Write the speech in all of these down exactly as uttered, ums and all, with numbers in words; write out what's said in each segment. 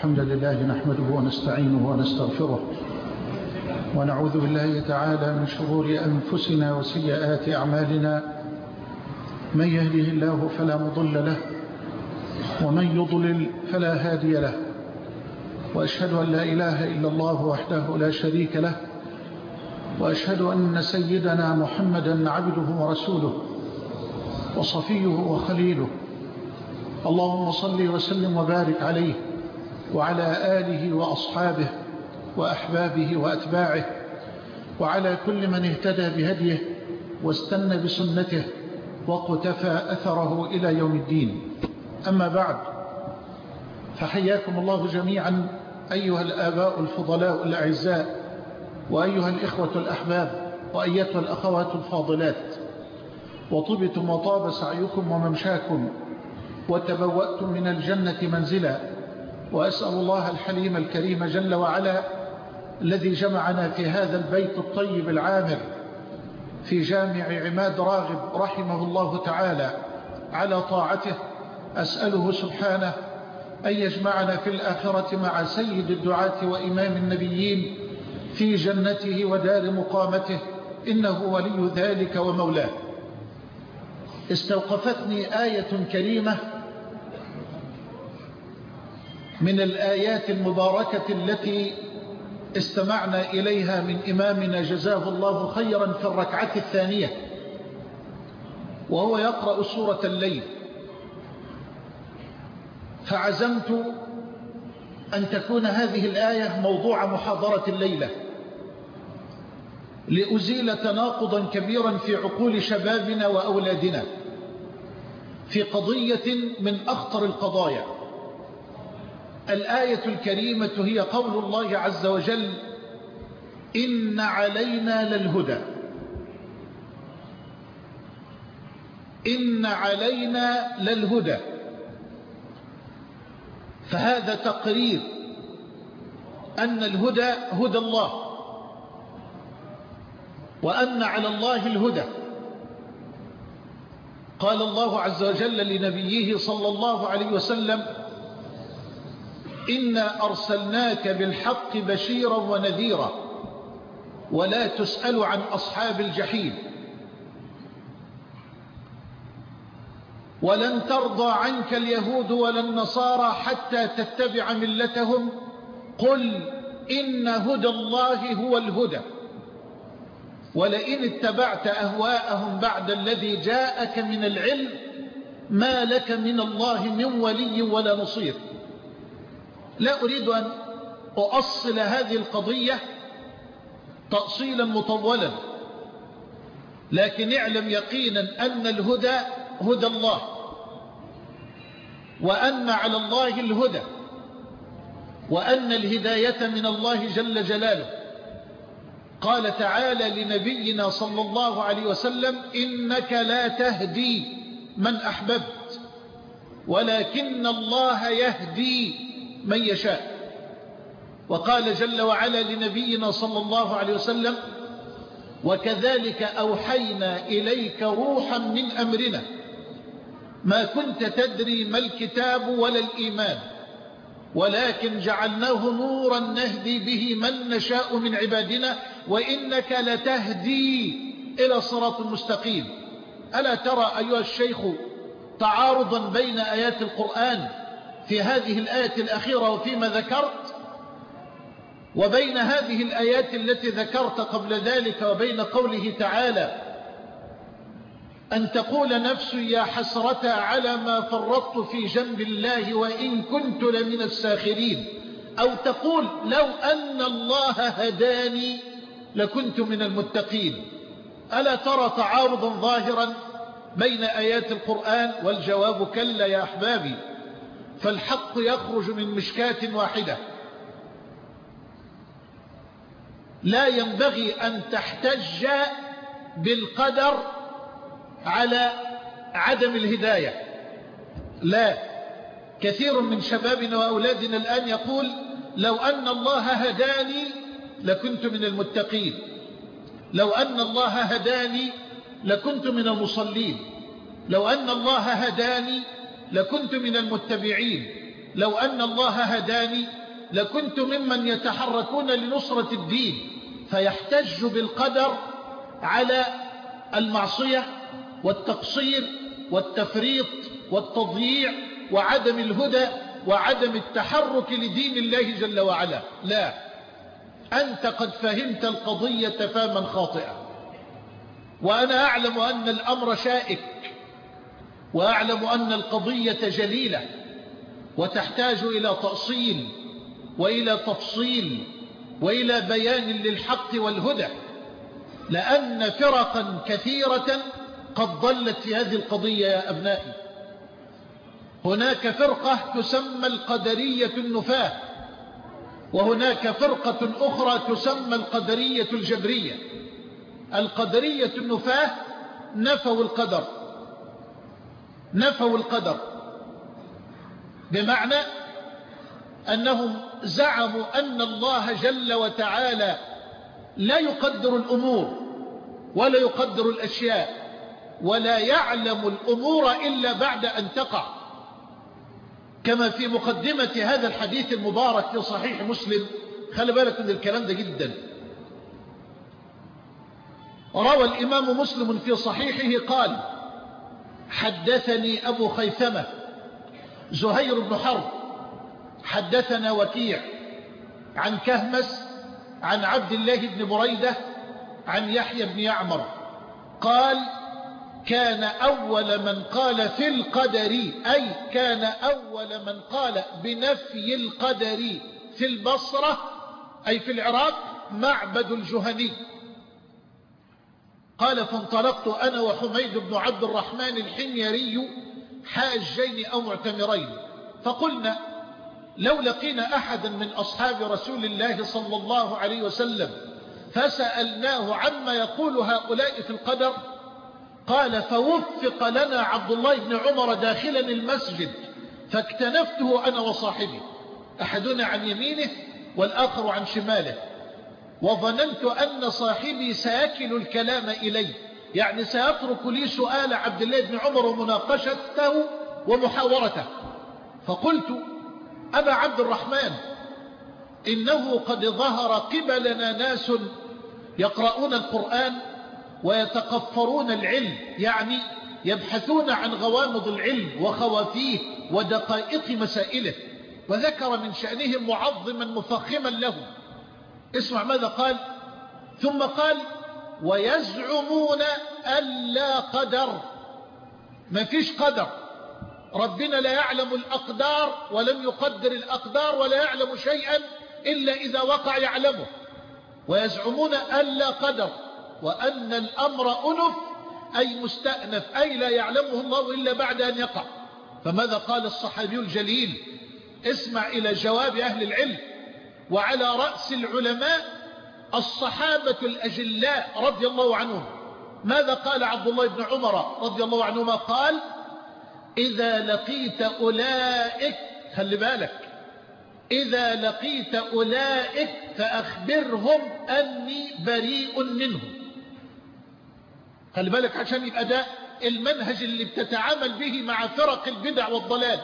الحمد لله نحمده ونستعينه ونستغفره ونعوذ بالله تعالى من شرور أنفسنا وسيئات أعمالنا. من يهده الله فلا مضل له ومن يضلل فلا هادي له، وأشهد أن لا إله إلا الله وحده لا شريك له، وأشهد أن سيدنا محمدا عبده ورسوله وصفيه وخليله. اللهم صل وسلم وبارك عليه وعلى آله وأصحابه وأحبابه وأتباعه وعلى كل من اهتدى بهديه واستنى بسنته وقتفى أثره إلى يوم الدين. أما بعد، فحياكم الله جميعا أيها الآباء الفضلاء الأعزاء، وأيها الإخوة الأحباب، وأيتها الأخوات الفاضلات، وطبتم وطاب سعيكم وممشاكم وتبوأتم من الجنة منزلا. وأسأل الله الحليم الكريم جل وعلا الذي جمعنا في هذا البيت الطيب العامر في جامع عماد راغب رحمه الله تعالى على طاعته، أسأله سبحانه أن يجمعنا في الآخرة مع سيد الدعاة وإمام النبيين في جنته ودار مقامته، إنه ولي ذلك ومولاه. استوقفتني آية كريمة من الآيات المباركة التي استمعنا إليها من إمامنا جزاه الله خيرا في الركعة الثانية، وهو يقرأ سورة الليل. فعزمت أن تكون هذه الآية موضوع محاضرة الليلة لأزيل تناقضا كبيرا في عقول شبابنا وأولادنا في قضية من أخطر القضايا. الآية الكريمة هي قول الله عز وجل: إن علينا للهدى. إن علينا للهدى، فهذا تقرير أن الهدى هدى الله، وأن على الله الهدى. قال الله عز وجل لنبيه صلى الله عليه وسلم: إنا أرسلناك بالحق بشيرا ونذيرا ولا تسأل عن أصحاب الجحيم. ولن ترضى عنك اليهود ولا النصارى حتى تتبع ملتهم، قل إن هدى الله هو الهدى ولئن اتبعت أهواءهم بعد الذي جاءك من العلم ما لك من الله من ولي ولا نصير. لا أريد أن أؤصل هذه القضية تأصيلا مطولا، لكن اعلم يقينا أن الهدى هدى الله، وأن على الله الهدى، وأن الهداية من الله جل جلاله. قال تعالى لنبينا صلى الله عليه وسلم: إنك لا تهدي من أحببت ولكن الله يهدي من يشاء. وقال جل وعلا لنبينا صلى الله عليه وسلم: وكذلك أوحينا إليك روحا من أمرنا ما كنت تدري ما الكتاب ولا الإيمان ولكن جعلناه نورا نهدي به من نشاء من عبادنا وإنك لتهدي إلى صراط مستقيم. ألا ترى أيها الشيخ تعارضا بين آيات القرآن في هذه الآية الأخيرة وفيما ذكرت، وبين هذه الآيات التي ذكرت قبل ذلك، وبين قوله تعالى: أن تقول نفس يا حسرة على ما فرطت في جنب الله وإن كنت لمن الساخرين، أو تقول لو أن الله هداني لكنت من المتقين. ألا ترى تعارضا ظاهرا بين آيات القرآن؟ والجواب كلا يا أحبابي، فالحق يخرج من مشكاة واحدة. لا ينبغي أن تحتج بالقدر على عدم الهداية. لا، كثير من شبابنا وأولادنا الآن يقول: لو أن الله هداني لكنت من المتقين، لو أن الله هداني لكنت من المصلين، لو أن الله هداني لكنت من المتبعين. لو أن الله هداني لكنت ممن يتحركون لنصرة الدين، فيحتج بالقدر على المعصية والتقصير والتفريط والتضييع وعدم الهدى وعدم التحرك لدين الله جل وعلا. لا، أنت قد فهمت القضية فهما خاطئا، وأنا أعلم أن الأمر شائك، وأعلم أن القضية جليلة وتحتاج إلى تأصيل وإلى تفصيل وإلى بيان للحق والهدى، لأن فرقا كثيرة قد ضلت في هذه القضية يا أبنائي. هناك فرقة تسمى القدرية النفاة، وهناك فرقة أخرى تسمى القدرية الجبرية. القدرية النفاة نفوا القدر، نفوا القدر بمعنى أنهم زعموا أن الله جل وتعالى لا يقدر الأمور ولا يقدر الأشياء ولا يعلم الأمور إلا بعد أن تقع، كما في مقدمة هذا الحديث المبارك في صحيح مسلم. خلي بالك من الكلام ده جدا. روى الإمام مسلم في صحيحه قال: حدثني أبو خيثمة زهير بن حرب حدثنا وكيع عن كهمس عن عبد الله بن بريدة عن يحيى بن يعمر قال: كان أول من قال في القدر، أي كان أول من قال بنفي القدر في البصرة أي في العراق معبد الجهني. قال: فانطلقت أنا وحميد بن عبد الرحمن الحميري حاجين أو معتمرين، فقلنا لو لقينا أحدا من أصحاب رسول الله صلى الله عليه وسلم فسألناه عما يقول هؤلاء في القدر. قال: فوفق لنا عبد الله بن عمر داخلا المسجد فاكتنفته أنا وصاحبي، أحدنا عن يمينه والآخر عن شماله، وظننت أن صاحبي سيكل الكلام إلي، يعني سيترك لي سؤال عبد الله بن عمر ومناقشته ومحاورته. فقلت: أبا عبد الرحمن، إنه قد ظهر قبلنا ناس يقرؤون القرآن ويتقفرون العلم، يعني يبحثون عن غوامض العلم وخوافيه ودقائق مسائله، وذكر من شأنهم معظما مفخما لهم. اسمع ماذا قال. ثم قال: ويزعمون ألا قدر، ما فيش قدر، ربنا لا يعلم الأقدار ولم يقدر الأقدار ولا يعلم شيئا إلا إذا وقع يعلمه. ويزعمون ألا قدر، وأن الأمر أنف أي مستأنف، أي لا يعلمه الله إلا بعد أن يقع. فماذا قال الصحابي الجليل؟ اسمع إلى جواب أهل العلم، وعلى رأس العلماء الصحابة الأجلاء رضي الله عنهم. ماذا قال عبد الله بن عمر رضي الله عنهما؟ قال: إذا لقيت أولئك، خلي بالك، إذا لقيت أولئك فأخبرهم أني بريء منهم. خلي بالك عشان يبقى ده المنهج اللي بتتعامل به مع فرق البدع والضلال.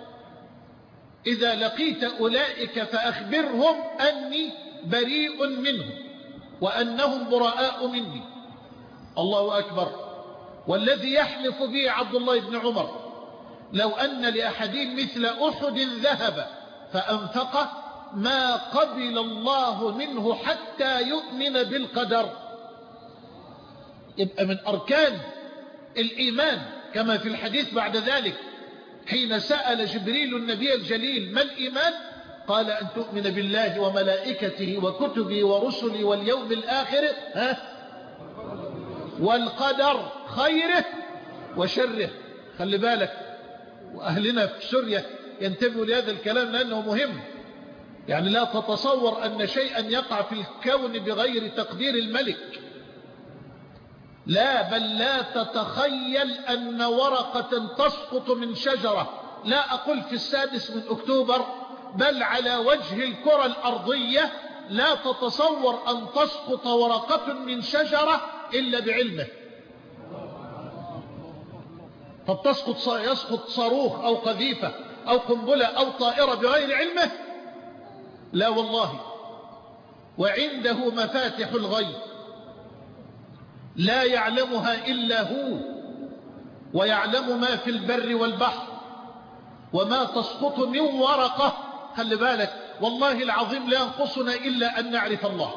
إذا لقيت أولئك فأخبرهم أني بريء منهم وأنهم براء مني. الله أكبر. والذي يحلف به عبد الله بن عمر لو أن لأحدهم مثل أحد ذهب فأنفقه ما قبل الله منه حتى يؤمن بالقدر. يبقى من أركان الإيمان كما في الحديث بعد ذلك حين سأل جبريل النبي الجليل: ما الإيمان؟ قال: أن تؤمن بالله وملائكته وكتبه ورسله واليوم الآخر ها والقدر خيره وشره. خلي بالك، وأهلنا في سوريا ينتبهوا لهذا الكلام لأنه مهم. يعني لا تتصور أن شيئا يقع في الكون بغير تقدير الملك، لا، بل لا تتخيل أن ورقة تسقط من شجرة، لا أقول في السادس من أكتوبر، بل على وجه الكرة الأرضية لا تتصور أن تسقط ورقة من شجرة إلا بعلمه. طب تسقط، يسقط صاروخ أو قذيفة أو قنبلة أو طائرة بغير علمه؟ لا والله. وعنده مفاتح الغيب لا يعلمها إلا هو، ويعلم ما في البر والبحر وما تسقط من ورقة. خلي بالك والله العظيم لا ينقصنا إلا أن نعرف الله.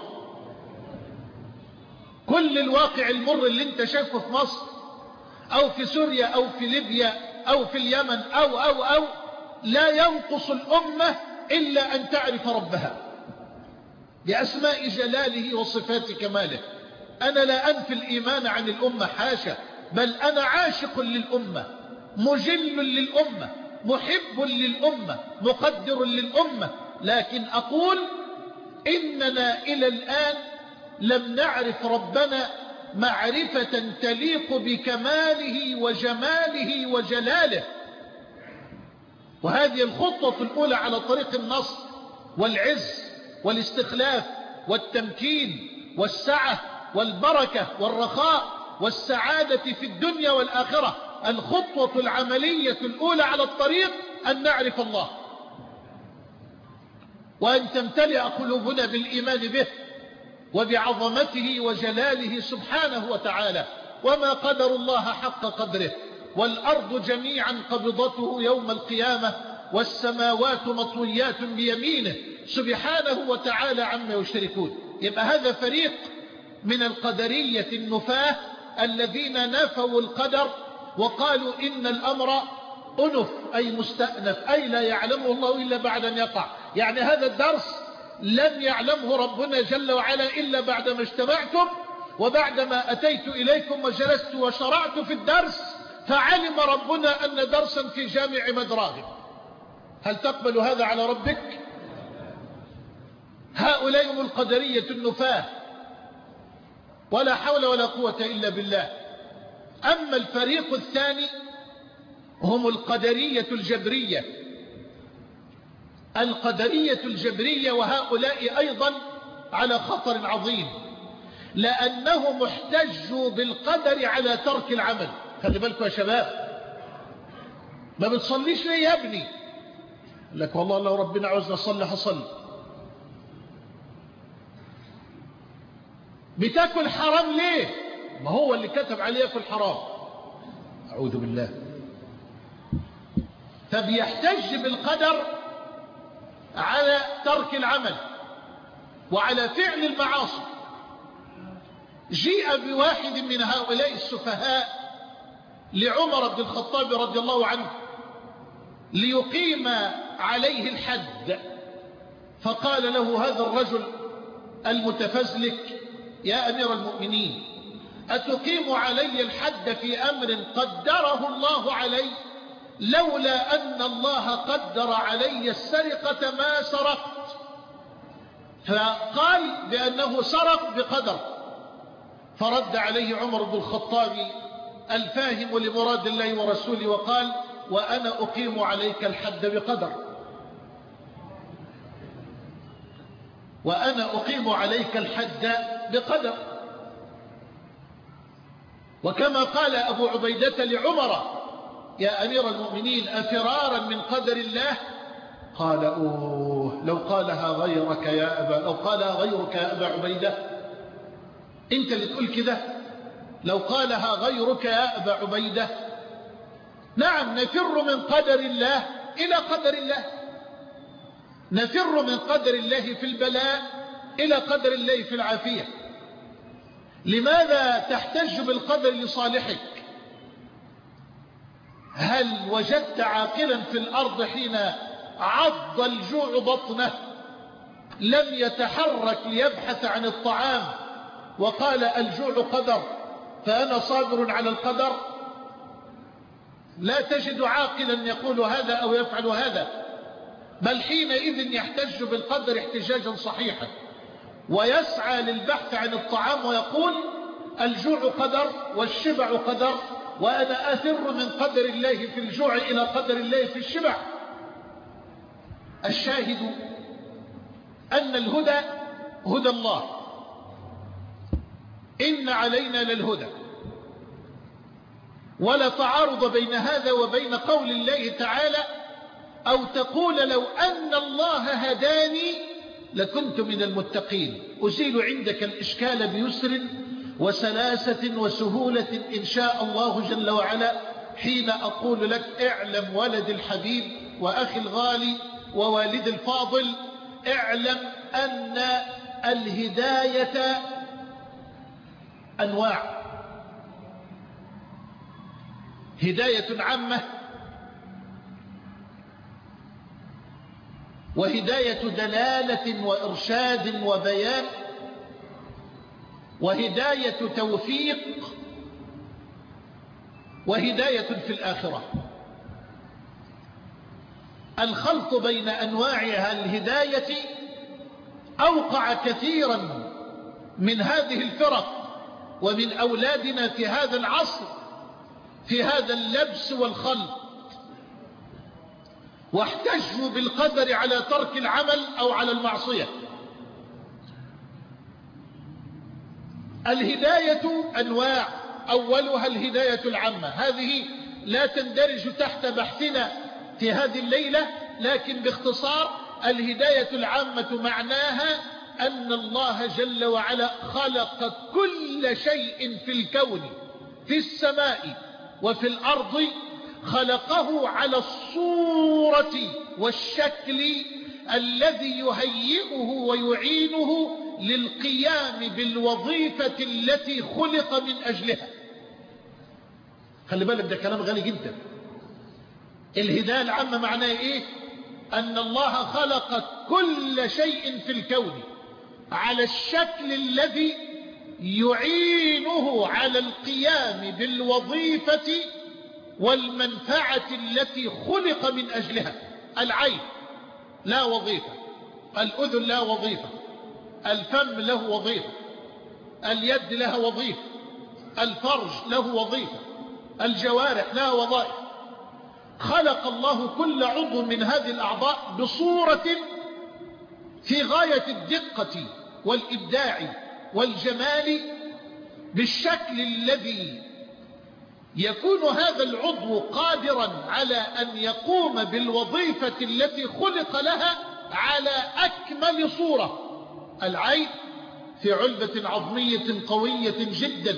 كل الواقع المر اللي انت شايفه في مصر أو في سوريا أو في ليبيا أو في اليمن أو أو أو لا ينقص الأمة إلا أن تعرف ربها بأسماء جلاله وصفات كماله. أنا لا أنفي الإيمان عن الأمة، حاشا، بل أنا عاشق للأمة، مجل للأمة، محب للأمة، مقدر للأمة، لكن أقول إننا إلى الآن لم نعرف ربنا معرفة تليق بكماله وجماله وجلاله. وهذه الخطوة الأولى على طريق النصر والعز والاستخلاف والتمكين والسعة والبركة والرخاء والسعادة في الدنيا والآخرة. الخطوة العملية الأولى على الطريق أن نعرف الله، وأن تمتلئ قلوبنا بالإيمان به وبعظمته وجلاله سبحانه وتعالى. وما قدر الله حق قدره، والأرض جميعا قبضته يوم القيامة والسماوات مطويات بيمينه سبحانه وتعالى عما يشركون. يبقى هذا فريق من القدرية النفاة الذين نفوا القدر وقالوا إن الأمر أنف أي مستأنف، أي لا يعلمه الله إلا بعد أن يقع. يعني هذا الدرس لم يعلمه ربنا جل وعلا إلا بعدما اجتمعتم، وبعدما أتيت إليكم وجلست وشرعت في الدرس فعلم ربنا أن درسا في جامع مدراهم. هل تقبل هذا على ربك؟ هؤلاء هم القدرية النفاة، ولا حول ولا قوة إلا بالله. أما الفريق الثاني هم القدرية الجبرية. القدرية الجبرية وهؤلاء أيضا على خطر عظيم، لأنهم احتجوا بالقدر على ترك العمل. خلي بالكم يا شباب، ما بتصليش ليه يا ابني؟ لك والله لو ربنا عاوزنا أصلي هصلي. بتاكل حرام ليه؟ ما هو اللي كتب عليه ياكل حرام. أعوذ بالله. فبيحتج بالقدر على ترك العمل وعلى فعل المعاصي. جيء بواحد من هؤلاء السفهاء لعمر بن الخطاب رضي الله عنه ليقيم عليه الحد، فقال له هذا الرجل المتفزلك: يا أمير المؤمنين، أتقيم علي الحد في أمر قدره الله علي؟ لولا أن الله قدر علي السرقة ما سرقت. فقال بأنه سرق بقدر. فرد عليه عمر بن الخطاب الفاهم لمراد الله ورسوله وقال: وأنا أقيم عليك الحد بقدر، وأنا أقيم عليك الحد بقدر. وكما قال أبو عبيدة لعمر: يا أمير المؤمنين، أفرارا من قدر الله؟ قال: أوه، لو قالها غيرك يا أبا لو قالها غيرك يا أبا عبيدة. أنت اللي تقول كده، لو قالها غيرك يا أبا عبيدة. نعم، نفر من قدر الله إلى قدر الله، نفر من قدر الله في البلاء إلى قدر الله في العافية. لماذا تحتج بالقدر لصالحك؟ هل وجدت عاقلا في الأرض حين عض الجوع بطنه لم يتحرك ليبحث عن الطعام وقال: الجوع قدر فأنا صابر على القدر؟ لا تجد عاقلا يقول هذا أو يفعل هذا، بل حينئذ يحتج بالقدر احتجاجا صحيحا ويسعى للبحث عن الطعام ويقول: الجوع قدر والشبع قدر، وأنا أثر من قدر الله في الجوع إلى قدر الله في الشبع. الشاهد أن الهدى هدى الله، إن علينا للهدى. ولا تعارض بين هذا وبين قول الله تعالى: أو تقول لو أن الله هداني لكنت من المتقين. أزيل عندك الإشكال بيسر وسلاسة وسهولة إن شاء الله جل وعلا حين أقول لك اعلم ولد الحبيب وأخي الغالي ووالد الفاضل، اعلم أن الهداية أنواع. هداية عامة، وهداية دلالة وإرشاد وبيان، وهداية توفيق، وهداية في الآخرة. الخلط بين أنواعها الهداية أوقع كثيرا من هذه الفرق ومن أولادنا في هذا العصر في هذا اللبس والخلط، واحتجوا بالقدر على ترك العمل أو على المعصية. الهداية أنواع، أولها الهداية العامة، هذه لا تندرج تحت بحثنا في هذه الليلة، لكن باختصار الهداية العامة معناها أن الله جل وعلا خلق كل شيء في الكون في السماء وفي الأرض، خلقه على الصورة والشكل الذي يهيئه ويعينه للقيام بالوظيفة التي خلق من أجلها. خلي بالك ده كلام غالي جدا. الهداية العامة معناه إيه؟ أن الله خلق كل شيء في الكون على الشكل الذي يعينه على القيام بالوظيفة والمنفعة التي خلق من أجلها. العين لا وظيفة، الأذن لا وظيفة، الفم له وظيفة، اليد لها وظيفة، الفرج له وظيفة، الجوارح لها وظائف. خلق الله كل عضو من هذه الأعضاء بصورة في غاية الدقة والإبداع والجمال، بالشكل الذي يكون هذا العضو قادرا على أن يقوم بالوظيفة التي خلق لها على أكمل صورة. العين في علبة عظمية قوية جدا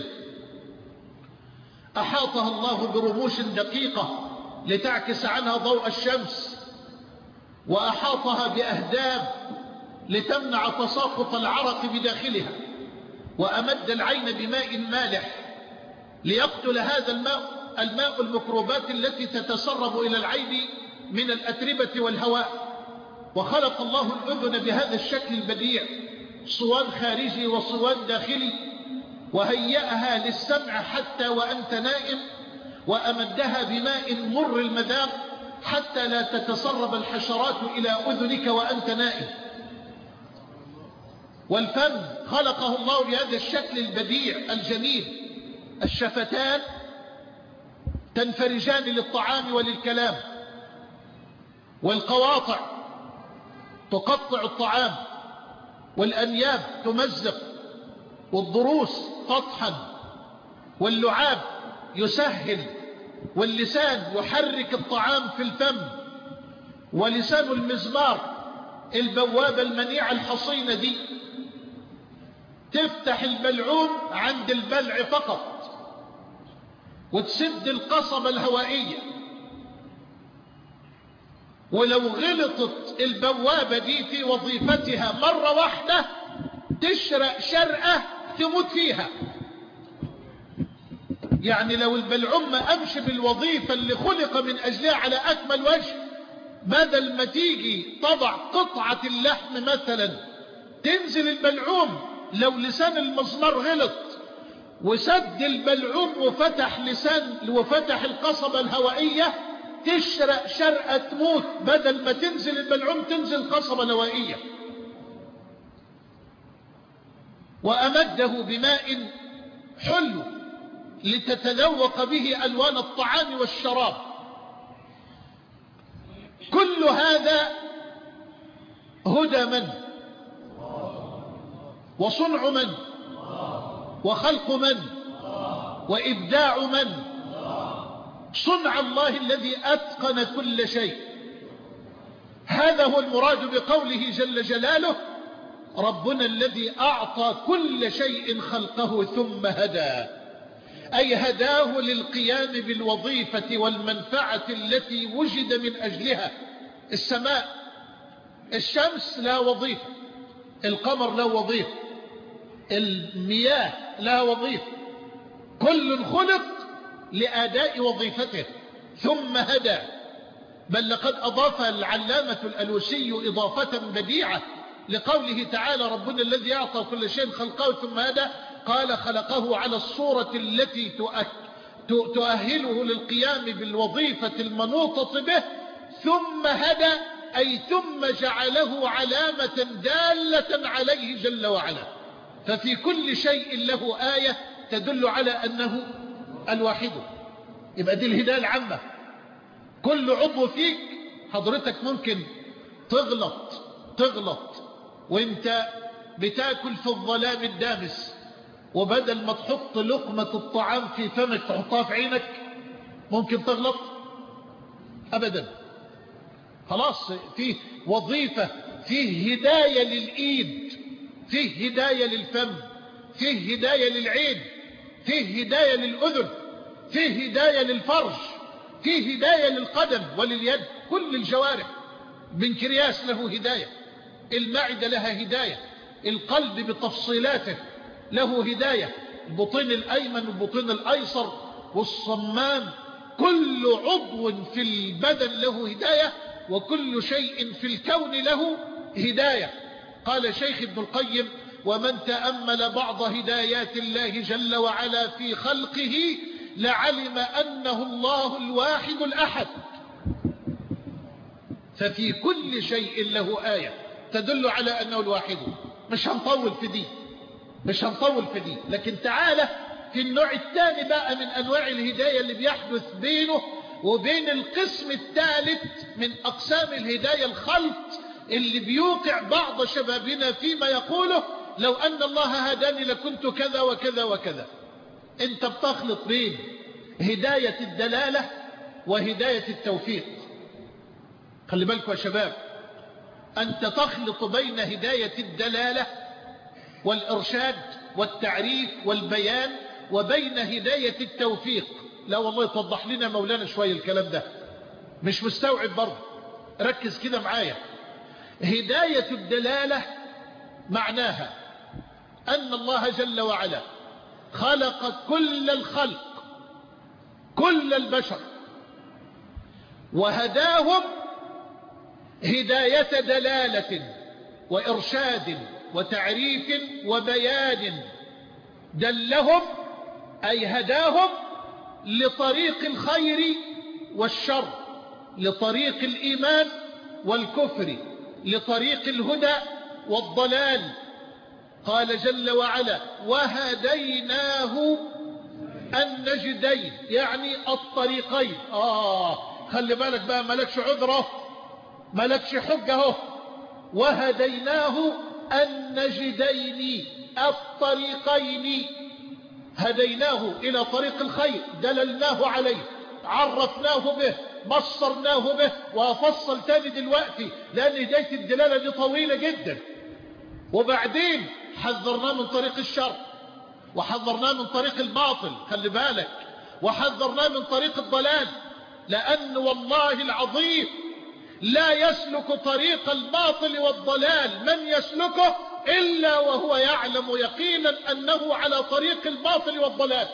أحاطها الله برموش دقيقة لتعكس عنها ضوء الشمس، وأحاطها بأهداب لتمنع تساقط العرق بداخلها، وأمد العين بماء مالح ليقتل هذا الماء الماء الميكروبات التي تتسرب إلى العين من الأتربة والهواء. وخلق الله الأذن بهذا الشكل البديع، صوان خارجي وصوان داخلي، وهيأها للسمع حتى وأنت نائم، وأمدها بماء مر المذاق حتى لا تتسرب الحشرات إلى أذنك وأنت نائم. والفم خلقه الله بهذا الشكل البديع الجميل، الشفتان تنفرجان للطعام وللكلام، والقواطع تقطع الطعام، والأنياب تمزق، والضروس تطحن، واللعاب يسهل، واللسان يحرك الطعام في الفم، ولسان المزمار البوابة المنيعة الحصينة دي تفتح البلعوم عند البلع فقط وتسد القصبة الهوائية، ولو غلطت البوابة دي في وظيفتها مرة واحدة تشرق شرقة تموت فيها. يعني لو البلعوم ما أمشي بالوظيفة اللي خلق من أجلها على أكمل وجه، بدل ما تيجي تضع قطعة اللحم مثلا تنزل البلعوم، لو لسان المزمار غلط وسد البلعوم وفتح لسان وفتح القصبة الهوائية تشرق شرقة تموت، بدل ما تنزل البلعوم تنزل قصبة هوائية. وأمده بماء حلو لتتذوق به ألوان الطعام والشراب. كل هذا هدى من؟ وصنع من؟ وخلق من؟ وإبداع من؟ صنع الله الذي أتقن كل شيء. هذا هو المراد بقوله جل جلاله: ربنا الذي أعطى كل شيء خلقه ثم هدى، أي هداه للقيام بالوظيفة والمنفعة التي وجد من أجلها. السماء، الشمس لا وظيفة، القمر لا وظيفة، المياه لا وظيفة، كل خلق لأداء وظيفته ثم هدى. بل لقد أضاف العلامة الألوسي إضافة بديعة لقوله تعالى: ربنا الذي أعطى كل شيء خلقه ثم هدى، قال: خلقه على الصورة التي تؤهله للقيام بالوظيفة المنوطة به، ثم هدى، أي ثم جعله علامة دالة عليه جل وعلا. ففي كل شيء له آية تدل على أنه الواحد. يبقى دي الهداية العامة. كل عضو فيك، حضرتك ممكن تغلط تغلط وانت بتاكل في الظلام الدامس، وبدل ما تحط لقمة الطعام في فمك تحطها في عينك. ممكن تغلط أبدا. خلاص، فيه وظيفة، فيه هداية للإيد، فيه هداية للفم، فيه هداية للعين، فيه هداية للأذن، فيه هداية للفرج، فيه هداية للقدم ولليد. كل الجوارح. بنكرياس له هداية، المعدة لها هداية، القلب بتفصيلاته له هداية، البطين الأيمن والبطين الأيسر والصمام. كل عضو في البدن له هداية، وكل شيء في الكون له هداية. قال شيخ ابن القيم: ومن تأمل بعض هدايات الله جل وعلا في خلقه لعلم أنه الله الواحد الأحد. ففي كل شيء له آية تدل على أنه الواحد. مش هنطول في دي مش هنطول في دي لكن تعالى في النوع الثاني بقى من أنواع الهداية اللي بيحدث بينه وبين القسم الثالث من أقسام الهداية، الخلط اللي بيوقع بعض شبابنا فيما يقوله: لو أن الله هداني لكنت كذا وكذا وكذا. انت بتخلط بين هداية الدلالة وهداية التوفيق. خلي بالكم يا شباب، أنت تخلط بين هداية الدلالة والإرشاد والتعريف والبيان وبين هداية التوفيق. لا والله، توضح لنا مولانا شوية الكلام ده، مش مستوعب برضه. ركز كده معايا. هداية الدلالة معناها أن الله جل وعلا خلق كل الخلق، كل البشر، وهداهم هداية دلالة وإرشاد وتعريف وبيان. دلهم أي هداهم لطريق الخير والشر، لطريق الإيمان والكفر، لطريق الهدى والضلال. قال جل وعلا: وهديناه النجدين، يعني الطريقين. آه خلي بالك بقى، ملكش عذره، ملكش حجه. وهديناه النجدين، الطريقين. هديناه إلى طريق الخير، دللناه عليه، عرفناه به، بصرناه به. وأفصل تاني دلوقتي لأن هداية الدلالة دي طويلة جدا. وبعدين حذرناه من طريق الشر، وحذرناه من طريق الباطل، خلي بالك، وحذرناه من طريق الضلال. لأن والله العظيم لا يسلك طريق الباطل والضلال من يسلكه إلا وهو يعلم يقينا أنه على طريق الباطل والضلال.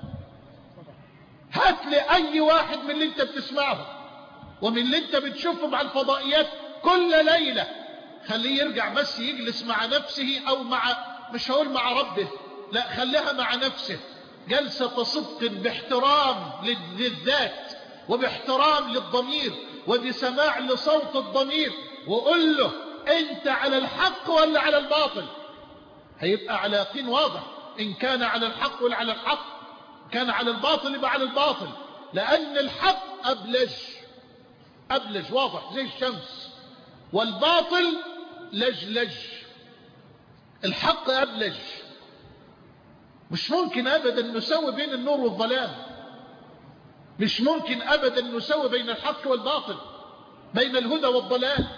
هات لي أي واحد من اللي انت بتسمعه ومن اللي انت بتشوفه مع الفضائيات كل ليلة، خليه يرجع بس يجلس مع نفسه، أو مع، مش هقول مع ربه، لا، خليها مع نفسه، جلسة صدق باحترام للذات وباحترام للضمير وبسماع لصوت الضمير، وقل له: انت على الحق ولا على الباطل؟ هيبقى على يقين واضح ان كان على الحق ولا على الحق، كان على الباطل يبقى على الباطل. لان الحق ابلج ابلج واضح زي الشمس، والباطل لجلج. الحق ابلج. مش ممكن ابدا نسوي بين النور والظلام، مش ممكن ابدا نسوي بين الحق والباطل، بين الهدى والضلال.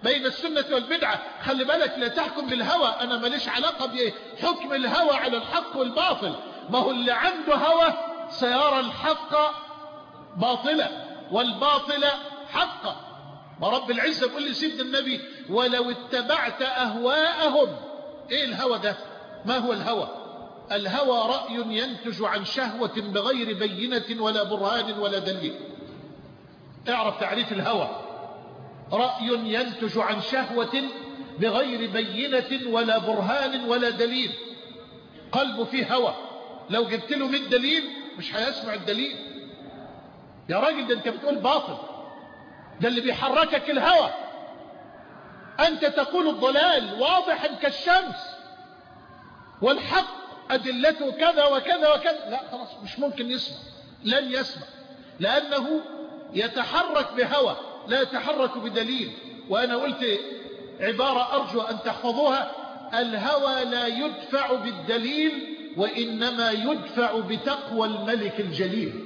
بين السنة والبدعة. خلي بالك لا تحكم بالهوى، أنا ماليش علاقة بحكم الهوى على الحق والباطل. ما هو اللي عنده هوى سيرى الحق باطلا والباطل حقا. ورب العزة بيقول لي سيدنا النبي ولو اتبعت أهواءهم. إيه الهوى ده؟ ما هو الهوى؟ الهوى رأي ينتج عن شهوة بغير بينة ولا برهان ولا دليل. اعرف تعريف الهوى: رأي ينتج عن شهوة بغير بينة ولا برهان ولا دليل. قلبه فيه هوى، لو جبت له مئة دليل مش هيسمع الدليل. يا راجل ده انت بتقول باطل، ده اللي بيحركك الهوى. انت تقول الضلال واضحا كالشمس والحق أدلته كذا وكذا وكذا، لا خلاص مش ممكن يسمع، لن يسمع، لأنه يتحرك بهوى لا يتحرك بدليل. وأنا قلت عبارة أرجو أن تحفظوها: الهوى لا يدفع بالدليل وإنما يدفع بتقوى الملك الجليل.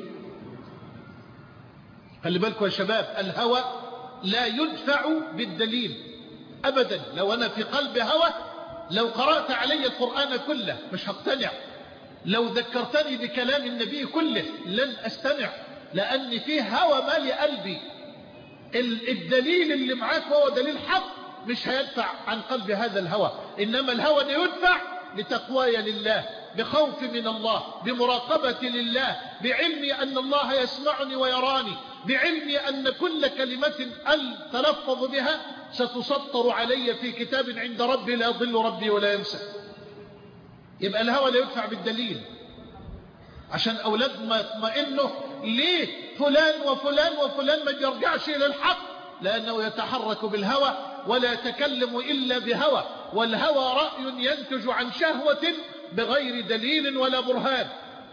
خلي بالكم يا شباب، الهوى لا يدفع بالدليل أبدا. لو أنا في قلب هوى، لو قرأت علي القرآن كله مش هقتنع، لو ذكرتني بكلام النبي كله لن أستمع، لأن فيه هوى مالي قلبي. الدليل اللي معاك هو دليل حق مش هيدفع عن قلب هذا الهوى، إنما الهوى يدفع لتقواي لله، بخوف من الله، بمراقبة لله، بعلمي أن الله يسمعني ويراني، بعلمي أن كل كلمة أتلفظ بها ستسطر علي في كتاب عند ربي لا يضل ربي ولا ينسى. يبقى الهوى لا يدفع بالدليل، عشان أولادنا يطمئنوا ليه فلان وفلان وفلان ما يرجعش إلى الحق، لأنه يتحرك بالهوى ولا يتكلم إلا بهوى، والهوى رأي ينتج عن شهوة بغير دليل ولا برهان.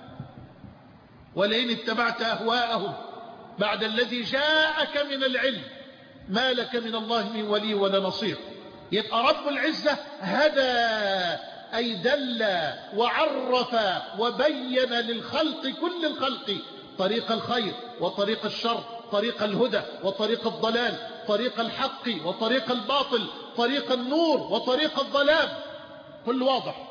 ولئن اتبعت أهواءهم بعد الذي جاءك من العلم ما لك من الله من ولي ولا نصير. يبقى رب العزة هدى أي دل وعرف وبين للخلق كل الخلق طريق الخير وطريق الشر، طريق الهدى وطريق الضلال، طريق الحق وطريق الباطل، طريق النور وطريق الظلام، كل واضح.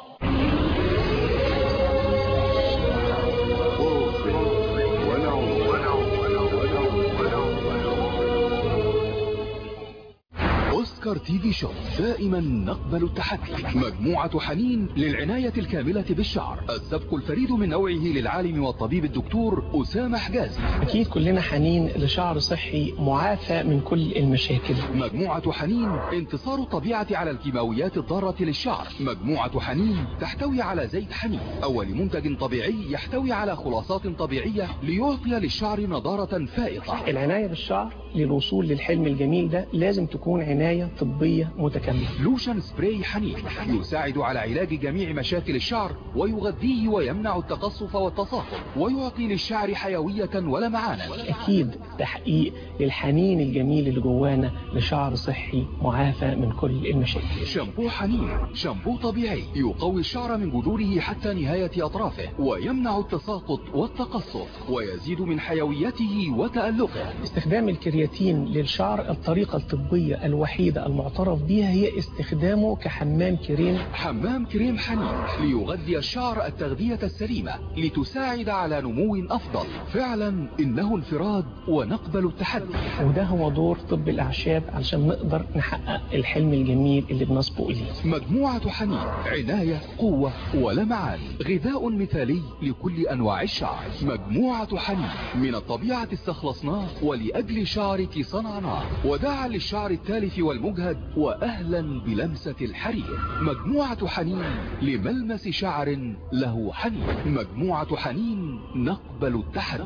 أوسكار تي في شو دائما نقبل التحدي. مجموعة حنين للعناية الكاملة بالشعر، السبق الفريد من نوعه للعالم والطبيب الدكتور أسامة حجازي. أكيد كلنا حنين لشعر صحي معافى من كل المشاكل. مجموعة حنين انتصار الطبيعة على الكيماويات الضارة للشعر. مجموعة حنين تحتوي على زيت حنين، أول منتج طبيعي يحتوي على خلاصات طبيعية ليعطي للشعر نضارة فائقة. العناية بالشعر للوصول للحلم الجميل ده لازم تكون عناية طبية متكاملة. لوشن سبراي حنين يساعد على علاج جميع مشاكل الشعر ويغذيه ويمنع التقصف والتصاقم ويعطي للشعر حيوية ولمعانا. أكيد تحقيق للحنين الجميل اللي جوانا لشعر صحي معافى من كل المشاكل. شامبو حنين شامبو طبيعي يقوي الشعر من جذوره حتى نهاية أطرافه ويمنع التساقط والتقصف ويزيد من حيويته وتألقه. استخدام الكرياتين للشعر الطريقة الطبية الوحيدة المعترف بها هي استخدامه كحمام كريم. حمام كريم حنين ليغذي الشعر التغذية السليمة لتساعد على نمو أفضل. فعلا إنه انفراد ونقبل التحدي، وده هو دور طب الأعشاب علشان نقدر نحقق الحلم الجميل اللي بنسبق إليه. مجموعة حنين عناية قوة ولمعان، غذاء مثالي لكل أنواع الشعر. مجموعة حنين من الطبيعة استخلصناه ولأجل شعرك صنعناه، وداعا للشعر التالف والمجهد وأهلا بلمسة الحرير. مجموعة حنين لملمس شعر له حنين. مجموعة حنين نقبل التحدي.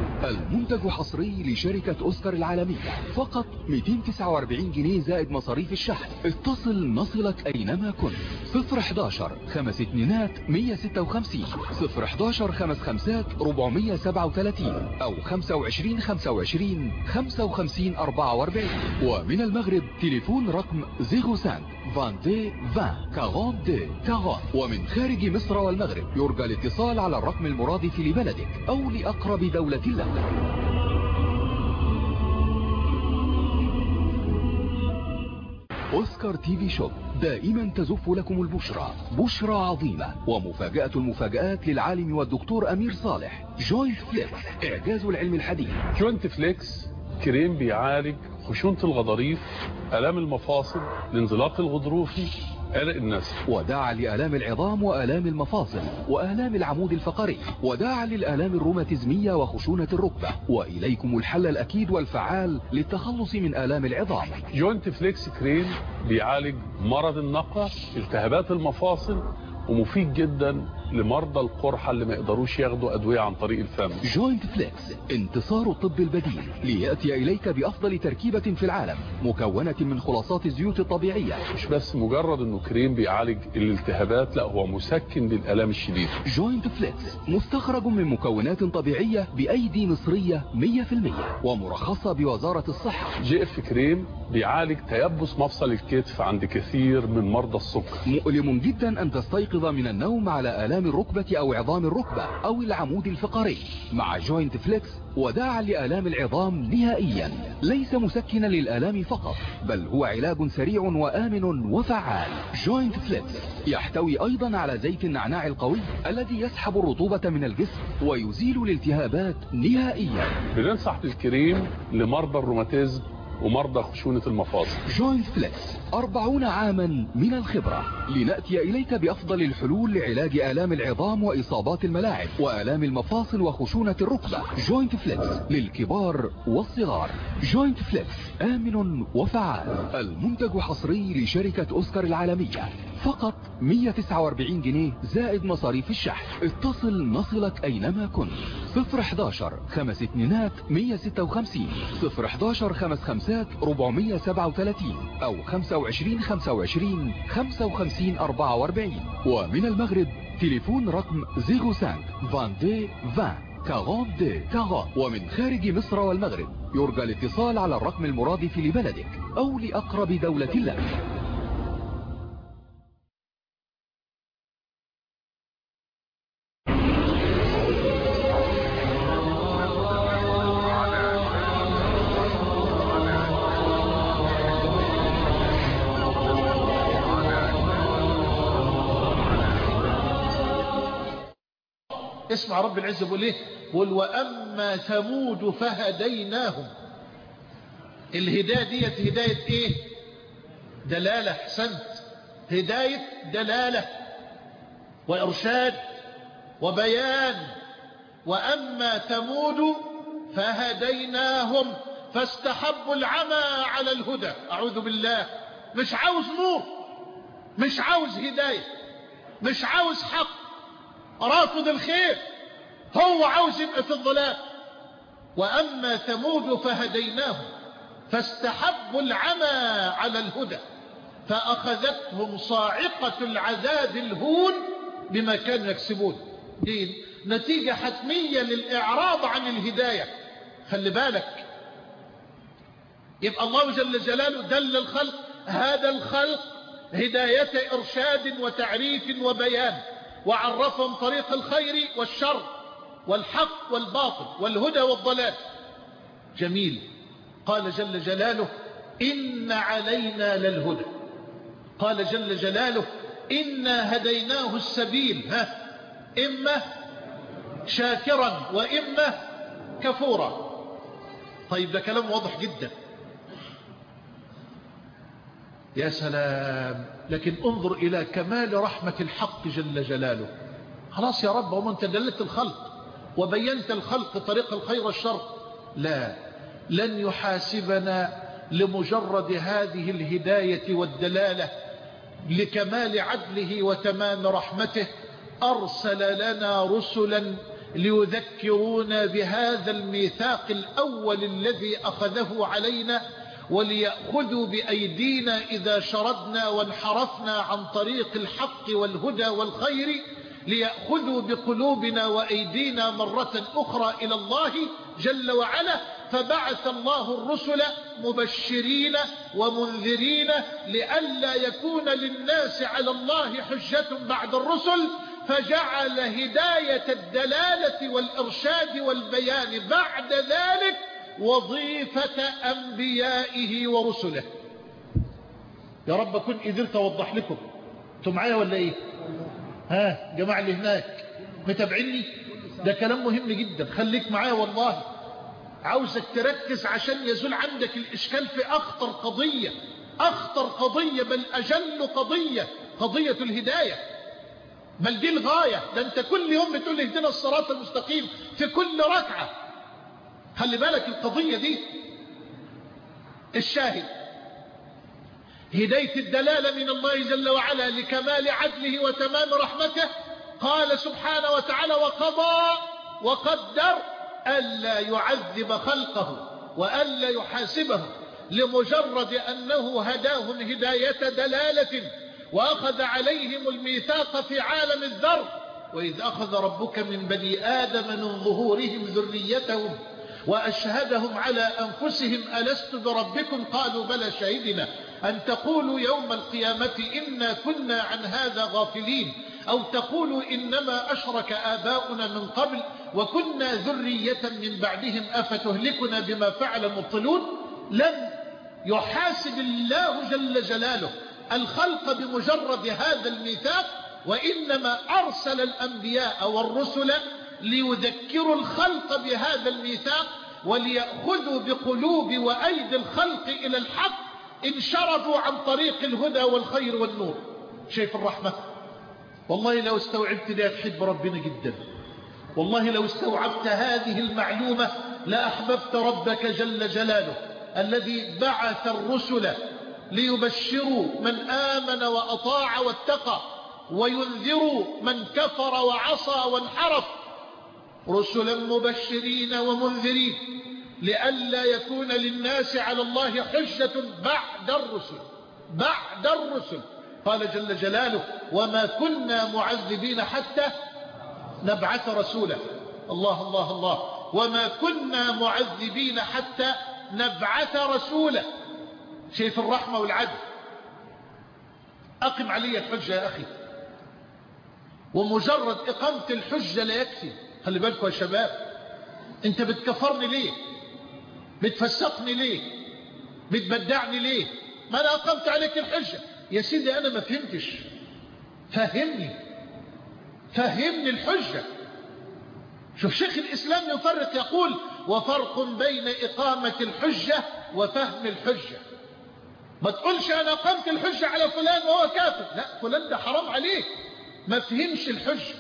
المنتج حصري لشركة أوسكار العالمية، فقط مئتين وتسعة وأربعين جنيه زائد مصاريف الشحن. اتصل نصلك أينما كنت. صفر حداشر خمس اتنينات مية ستة وخمسين، صفر حداشر خمس خمسات ربعمية سبعة وتلاتين، أو خمسة وعشرين خمسة وعشرين خمسة وخمسين أربعة وأربعين. ومن المغرب تليفون رقم صفر خمسة اثنين عشرين عشرين أربعين أربعين. ومن خارج مصر والمغرب يرجى الاتصال على الرقم المرادف لبلدك أو لأقرب دولة لك. أوسكار تي في شوب دائما تزف لكم البشرى، بشرى عظيمة ومفاجأة المفاجآت للعالم والدكتور أمير صالح. جوينت فليكس، إعجاز العلم الحديث. جوينت فليكس كريم بيعالج خشونة الغضاريف، آلام المفاصل، الانزلاق الغضروفي، عرق النسل، وداعا لآلام العظام وآلام المفاصل وآلام العمود الفقري، وداعا للآلام الروماتيزمية وخشونة الركبة. وإليكم الحل الأكيد والفعال للتخلص من آلام العظام. جوينت فليكس كريم بيعالج مرض النقع، التهابات المفاصل، ومفيد جدا لمرضى القرحة اللي ما يقدروش ياخدوا أدوية عن طريق الفم. جوينت فليكس، انتصار الطب البديل ليأتي إليك بأفضل تركيبة في العالم، مكونة من خلاصات الزيوت الطبيعية. مش بس مجرد انه كريم بيعالج الالتهابات، لا هو مسكن للآلام الشديدة. جوينت فليكس مستخرج من مكونات طبيعية بأيدي مصرية مية في المية ومرخصة بوزارة الصحة. جي اف كريم بيعالج تيبس مفصل الكتف عند كثير من مرضى السكر. مؤلم جدا أن تستيقظ من النوم على آلام الركبة أو عظام الركبة أو العمود الفقري. مع جوينت فليكس وداعا لآلام العظام نهائيا، ليس مسكنا للآلام فقط، بل هو علاج سريع وآمن وفعال. جوينت فليكس يحتوي أيضا على زيت النعناع القوي الذي يسحب الرطوبة من الجسم ويزيل الالتهابات نهائيا. بننصح بالكريم لمرضى الروماتيزم ومرضى خشونة المفاصل. جوينت فليكس أربعون عاما من الخبرة، لنأتي إليك بأفضل الحلول لعلاج آلام العظام وإصابات الملاعب وآلام المفاصل وخشونة الركبة. جوينت فليكس للكبار والصغار. جوينت فليكس آمن وفعال. المنتج حصري لشركة أوسكار العالمية، فقط مية وتسعة وأربعين جنيه زائد مصاريف الشحن. اتصل نصلك أينما كنت. صفر حداشر خمس اتنينات مية وستة وخمسين، صفر حداشر خمس خمسات أربعمية وسبعة وثلاثين، أو خمسة وعشرين خمسة وعشرين خمسة وخمسين أربعة وأربعين. ومن المغرب تليفون رقم صفر خمسة اثنين عشرين عشرين أربعين أربعين. ومن خارج مصر والمغرب يرجى الاتصال على الرقم المرادف لبلدك أو لأقرب دولة لك. اسمع رب العزة بيقول ايه؟ قل واما ثمود فهديناهم. الهداية ديت هداية ايه؟ دلالة. احسنت، هداية دلالة وارشاد وبيان. واما ثمود فهديناهم فاستحبوا العمى على الهدى. اعوذ بالله. مش عاوز نور، مش عاوز هداية، مش عاوز حق، رافض الخير، هو عاوز يبقى في الظلام. وأما ثمود فهديناهم فاستحبوا العمى على الهدى فأخذتهم صاعقة العذاب الهون بما كانوا يكسبون. دي نتيجة حتمية للإعراض عن الهداية. خلي بالك، يبقى الله جل جلاله دل الخلق، هذا الخلق هداية إرشاد وتعريف وبيان، وعرفهم طريق الخير والشر والحق والباطل والهدى والضلال. جميل. قال جل جلاله إن علينا للهدى. قال جل جلاله إنا هديناه السبيل، ها إما شاكرا وإما كفورا. طيب ده كلام واضح جدا. يا سلام. لكن انظر إلى كمال رحمة الحق جل جلاله. خلاص يا رب، وما انت دلت الخلق وبينت الخلق طريق الخير والشر. لا، لن يحاسبنا لمجرد هذه الهداية والدلالة. لكمال عدله وتمام رحمته أرسل لنا رسلا ليذكرونا بهذا الميثاق الأول الذي أخذه علينا، وليأخذوا بأيدينا إذا شردنا وانحرفنا عن طريق الحق والهدى والخير، ليأخذوا بقلوبنا وأيدينا مرة أخرى إلى الله جل وعلا. فبعث الله الرسل مبشرين ومنذرين لئلا يكون للناس على الله حجة بعد الرسل، فجعل هداية الدلالة والإرشاد والبيان بعد ذلك وظيفة أنبيائه ورسله. يا رب أكون قدرت أوضح لكم. انتوا معايا ولا إيه؟ ها جماعة اللي هناك متابعيني؟ ده كلام مهم جدا، خليك معايا والله. عاوزك تركز عشان يزول عندك الإشكال في أخطر قضية، أخطر قضية بل أجل قضية، قضية الهداية. بل دي الغاية. ده أنت كل يوم بتقول اهدنا الصراط المستقيم في كل ركعة. خلي بالك القضية دي. الشاهد هداية الدلالة من الله جل وعلا لكمال عدله وتمام رحمته. قال سبحانه وتعالى وقضى وقدر ألا يعذب خلقه وألا يحاسبهم لمجرد أنه هداهم هداية دلالة، وأخذ عليهم الميثاق في عالم الذر. وإذ أخذ ربك من بني آدم من ظهورهم ذريتهم وأشهدهم على أنفسهم ألست بربكم قالوا بلى شهدنا أن تقولوا يوم القيامة إنا كنا عن هذا غافلين أو تقولوا إنما أشرك آباؤنا من قبل وكنا ذرية من بعدهم أفتهلكنا بما فعل المبطلون. لم يحاسب الله جل جلاله الخلق بمجرد هذا الميثاق، وإنما أرسل الأنبياء والرسل ليذكروا الخلق بهذا الميثاق وليأخذوا بقلوب وأيدي الخلق إلى الحق إن شردوا عن طريق الهدى والخير والنور. شايف الرحمة؟ والله لو استوعبت ده تحب ربنا جدا. والله لو استوعبت هذه المعلومة لأحببت ربك جل جلاله الذي بعث الرسل ليبشروا من آمن وأطاع واتقى وينذروا من كفر وعصى وانحرف، رسلا مبشرين ومنذرين لئلا يكون للناس على الله حجة بعد الرسل. بعد الرسل قال جل جلاله وما كنا معذبين حتى نبعث رسولا. الله الله الله. وما كنا معذبين حتى نبعث رسولا. شايف الرحمة والعدل؟ أقم علي الحجة يا أخي، ومجرد إقامة الحجة لا يكفي. خلي بالكم يا شباب، أنت بتكفرني ليه؟ بتفسقني ليه؟ بتبدعني ليه؟ ما أنا أقمت عليك الحجة. يا سيدي أنا ما فهمتش، فهمني فهمني الحجة. شوف شيخ الإسلام يفرق يقول وفرق بين إقامة الحجة وفهم الحجة. ما تقولش أنا أقمت الحجة على فلان وهو كافر، لا، فلان ده حرام عليك، ما فهمش الحجة.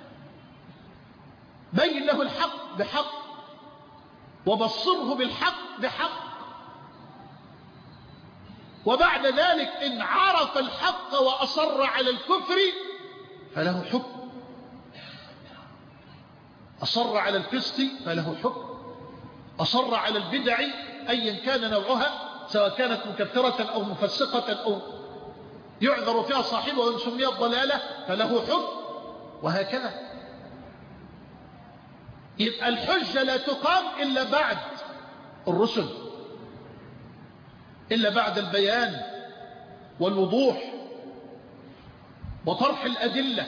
بين له الحق بحق وبصره بالحق بحق، وبعد ذلك إن عرف الحق وأصر على الكفر فله حكم، أصر على الفسق فله حكم، أصر على البدع أيا كان نوعها سواء كانت مكفرة أو مفسقة أو يعذر فيها صاحبه وإن سميت ضلالة فله حكم، وهكذا. يبقى الحجة لا تقام إلا بعد الرسل، إلا بعد البيان والوضوح وطرح الأدلة.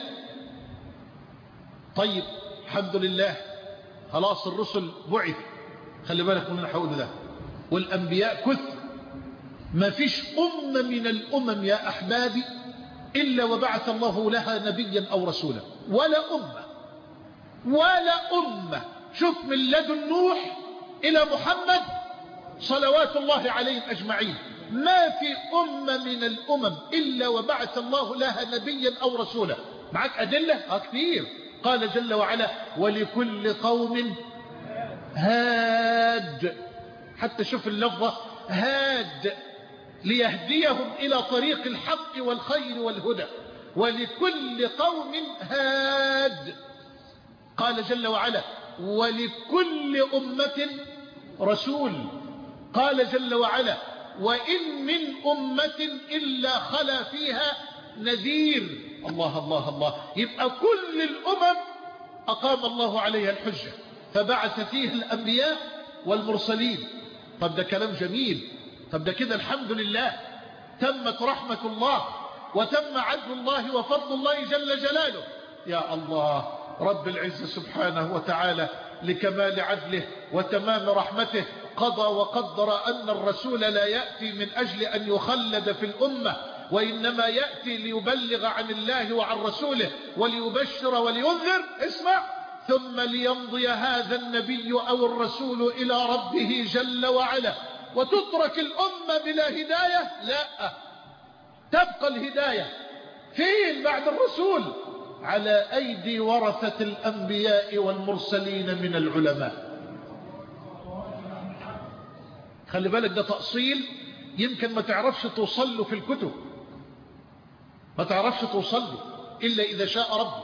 طيب الحمد لله خلاص الرسل بعث، خلي بالك من الحول ده، والأنبياء كثر. ما فيش أمة من الأمم يا أحبابي إلا وبعث الله لها نبيا أو رسولا، ولا أمة ولا أمة. شوف من لدن نوح إلى محمد صلوات الله عليهم أجمعين، ما في أمة من الأمم إلا وبعث الله لها نبيا أو رسولا. معك أدلة؟ آه كثير. قال جل وعلا ولكل قوم هاد، حتى شوف اللفظة هاد، ليهديهم إلى طريق الحق والخير والهدى. ولكل قوم هاد. قال جل وعلا ولكل أمة رسول. قال جل وعلا وإن من أمة إلا خلا فيها نذير. الله الله الله. يبقى كل الأمم أقام الله عليها الحجة فبعث فيها الأنبياء والمرسلين. طب ده كلام جميل. طب ده كده الحمد لله تمت رحمة الله وتم عدل الله وفضل الله جل جلاله. يا الله، رب العزة سبحانه وتعالى لكمال عدله وتمام رحمته قضى وقدر أن الرسول لا يأتي من أجل أن يخلد في الأمة، وإنما يأتي ليبلغ عن الله وعن رسوله وليبشر ولينذر. اسمع: ثم ليمضي هذا النبي أو الرسول إلى ربه جل وعلا، وتترك الأمة بلا هداية؟ لا، تبقى الهداية فين بعد الرسول؟ على أيدي ورثة الأنبياء والمرسلين من العلماء. خلي بالك، ده تأصيل يمكن ما تعرفش توصل له في الكتب، ما تعرفش توصل له إلا إذا شاء ربي.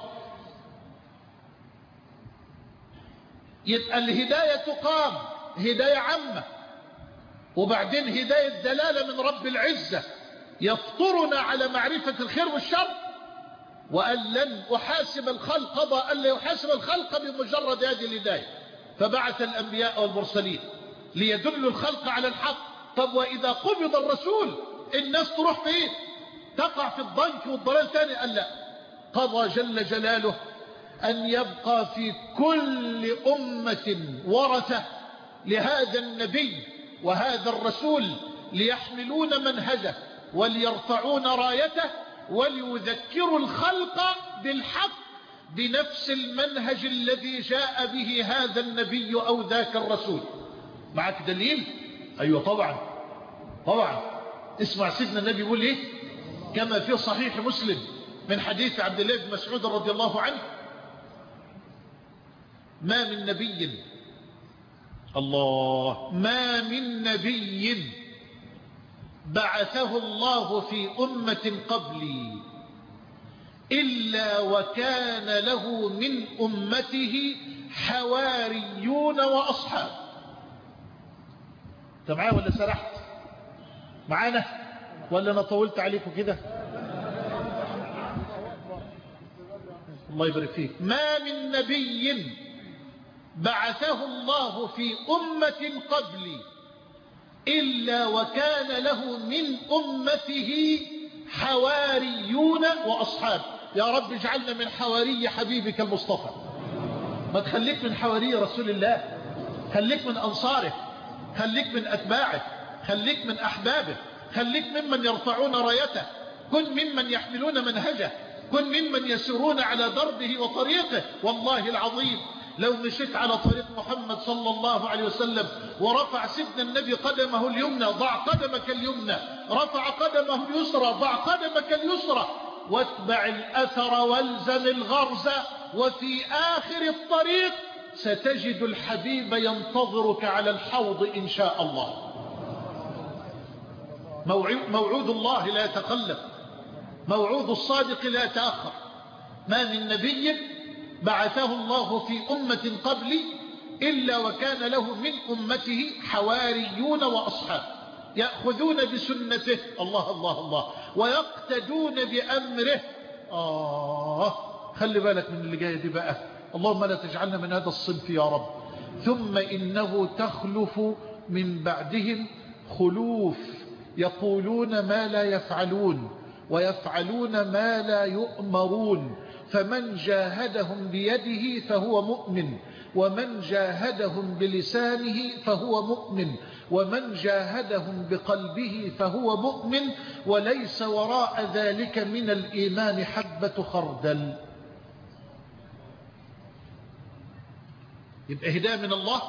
يبقى الهداية تقام هداية عامة، وبعدين هداية دلالة من رب العزة يفطرنا على معرفة الخير والشر، وأن لن أحاسب الخلق، قضى أن لا يحاسب الخلق بمجرد هذه الهداية، فبعث الأنبياء والمرسلين ليدلوا الخلق على الحق. طب وإذا قبض الرسول الناس تروح فين؟ تقع في الضنك والضلال تاني؟ قال لا، قضى جل جلاله أن يبقى في كل أمة ورثة لهذا النبي وهذا الرسول ليحملون منهجه وليرفعون رايته وليذكروا الخلق بالحق بنفس المنهج الذي جاء به هذا النبي أو ذاك الرسول. معك دليل؟ أيوة طبعا طبعا. اسمع سيدنا النبي يقول ايه كما في صحيح مسلم من حديث عبد الله بن مسعود رضي الله عنه: ما من نبي الله ما من نبي بعثه الله في أمة قبلي إلا وكان له من أمته حواريون وأصحاب. انت معايا ولا سرحت معانا ولا انا طولت عليكم كده؟ الله يبارك فيك. ما من نبي بعثه الله في أمة قبلي إلا وكان له من أمته حواريون وأصحاب. يا رب اجعلنا من حواري حبيبك المصطفى. ما تخليك من حواري رسول الله، خليك من أنصاره، خليك من أتباعه، خليك من أحبابه، خليك ممن يرفعون رايته، كن ممن يحملون منهجه، كن ممن يسيرون على دربه وطريقه. والله العظيم لو مشيت على طريق محمد صلى الله عليه وسلم ورفع سيدنا النبي قدمه اليمنى ضع قدمك اليمنى، رفع قدمه اليسرى ضع قدمك اليسرى، واتبع الأثر والزم الغرز، وفي آخر الطريق ستجد الحبيب ينتظرك على الحوض إن شاء الله. موعود الله لا يتقلب، موعود الصادق لا يتأخر. ما من نبي بعثه الله في أمة قبلي إلا وكان له من أمته حواريون وأصحاب يأخذون بسنته، الله الله الله، ويقتدون بأمره. آه خلي بالك من اللي جاية دي بقى، اللهم لا تجعلنا من هذا الصنف يا رب. ثم إنه تخلف من بعدهم خلوف يقولون ما لا يفعلون ويفعلون ما لا يؤمرون، فمن جاهدهم بيده فهو مؤمن، ومن جاهدهم بلسانه فهو مؤمن، ومن جاهدهم بقلبه فهو مؤمن، وليس وراء ذلك من الإيمان حبة خردل. يبقى هداية من الله،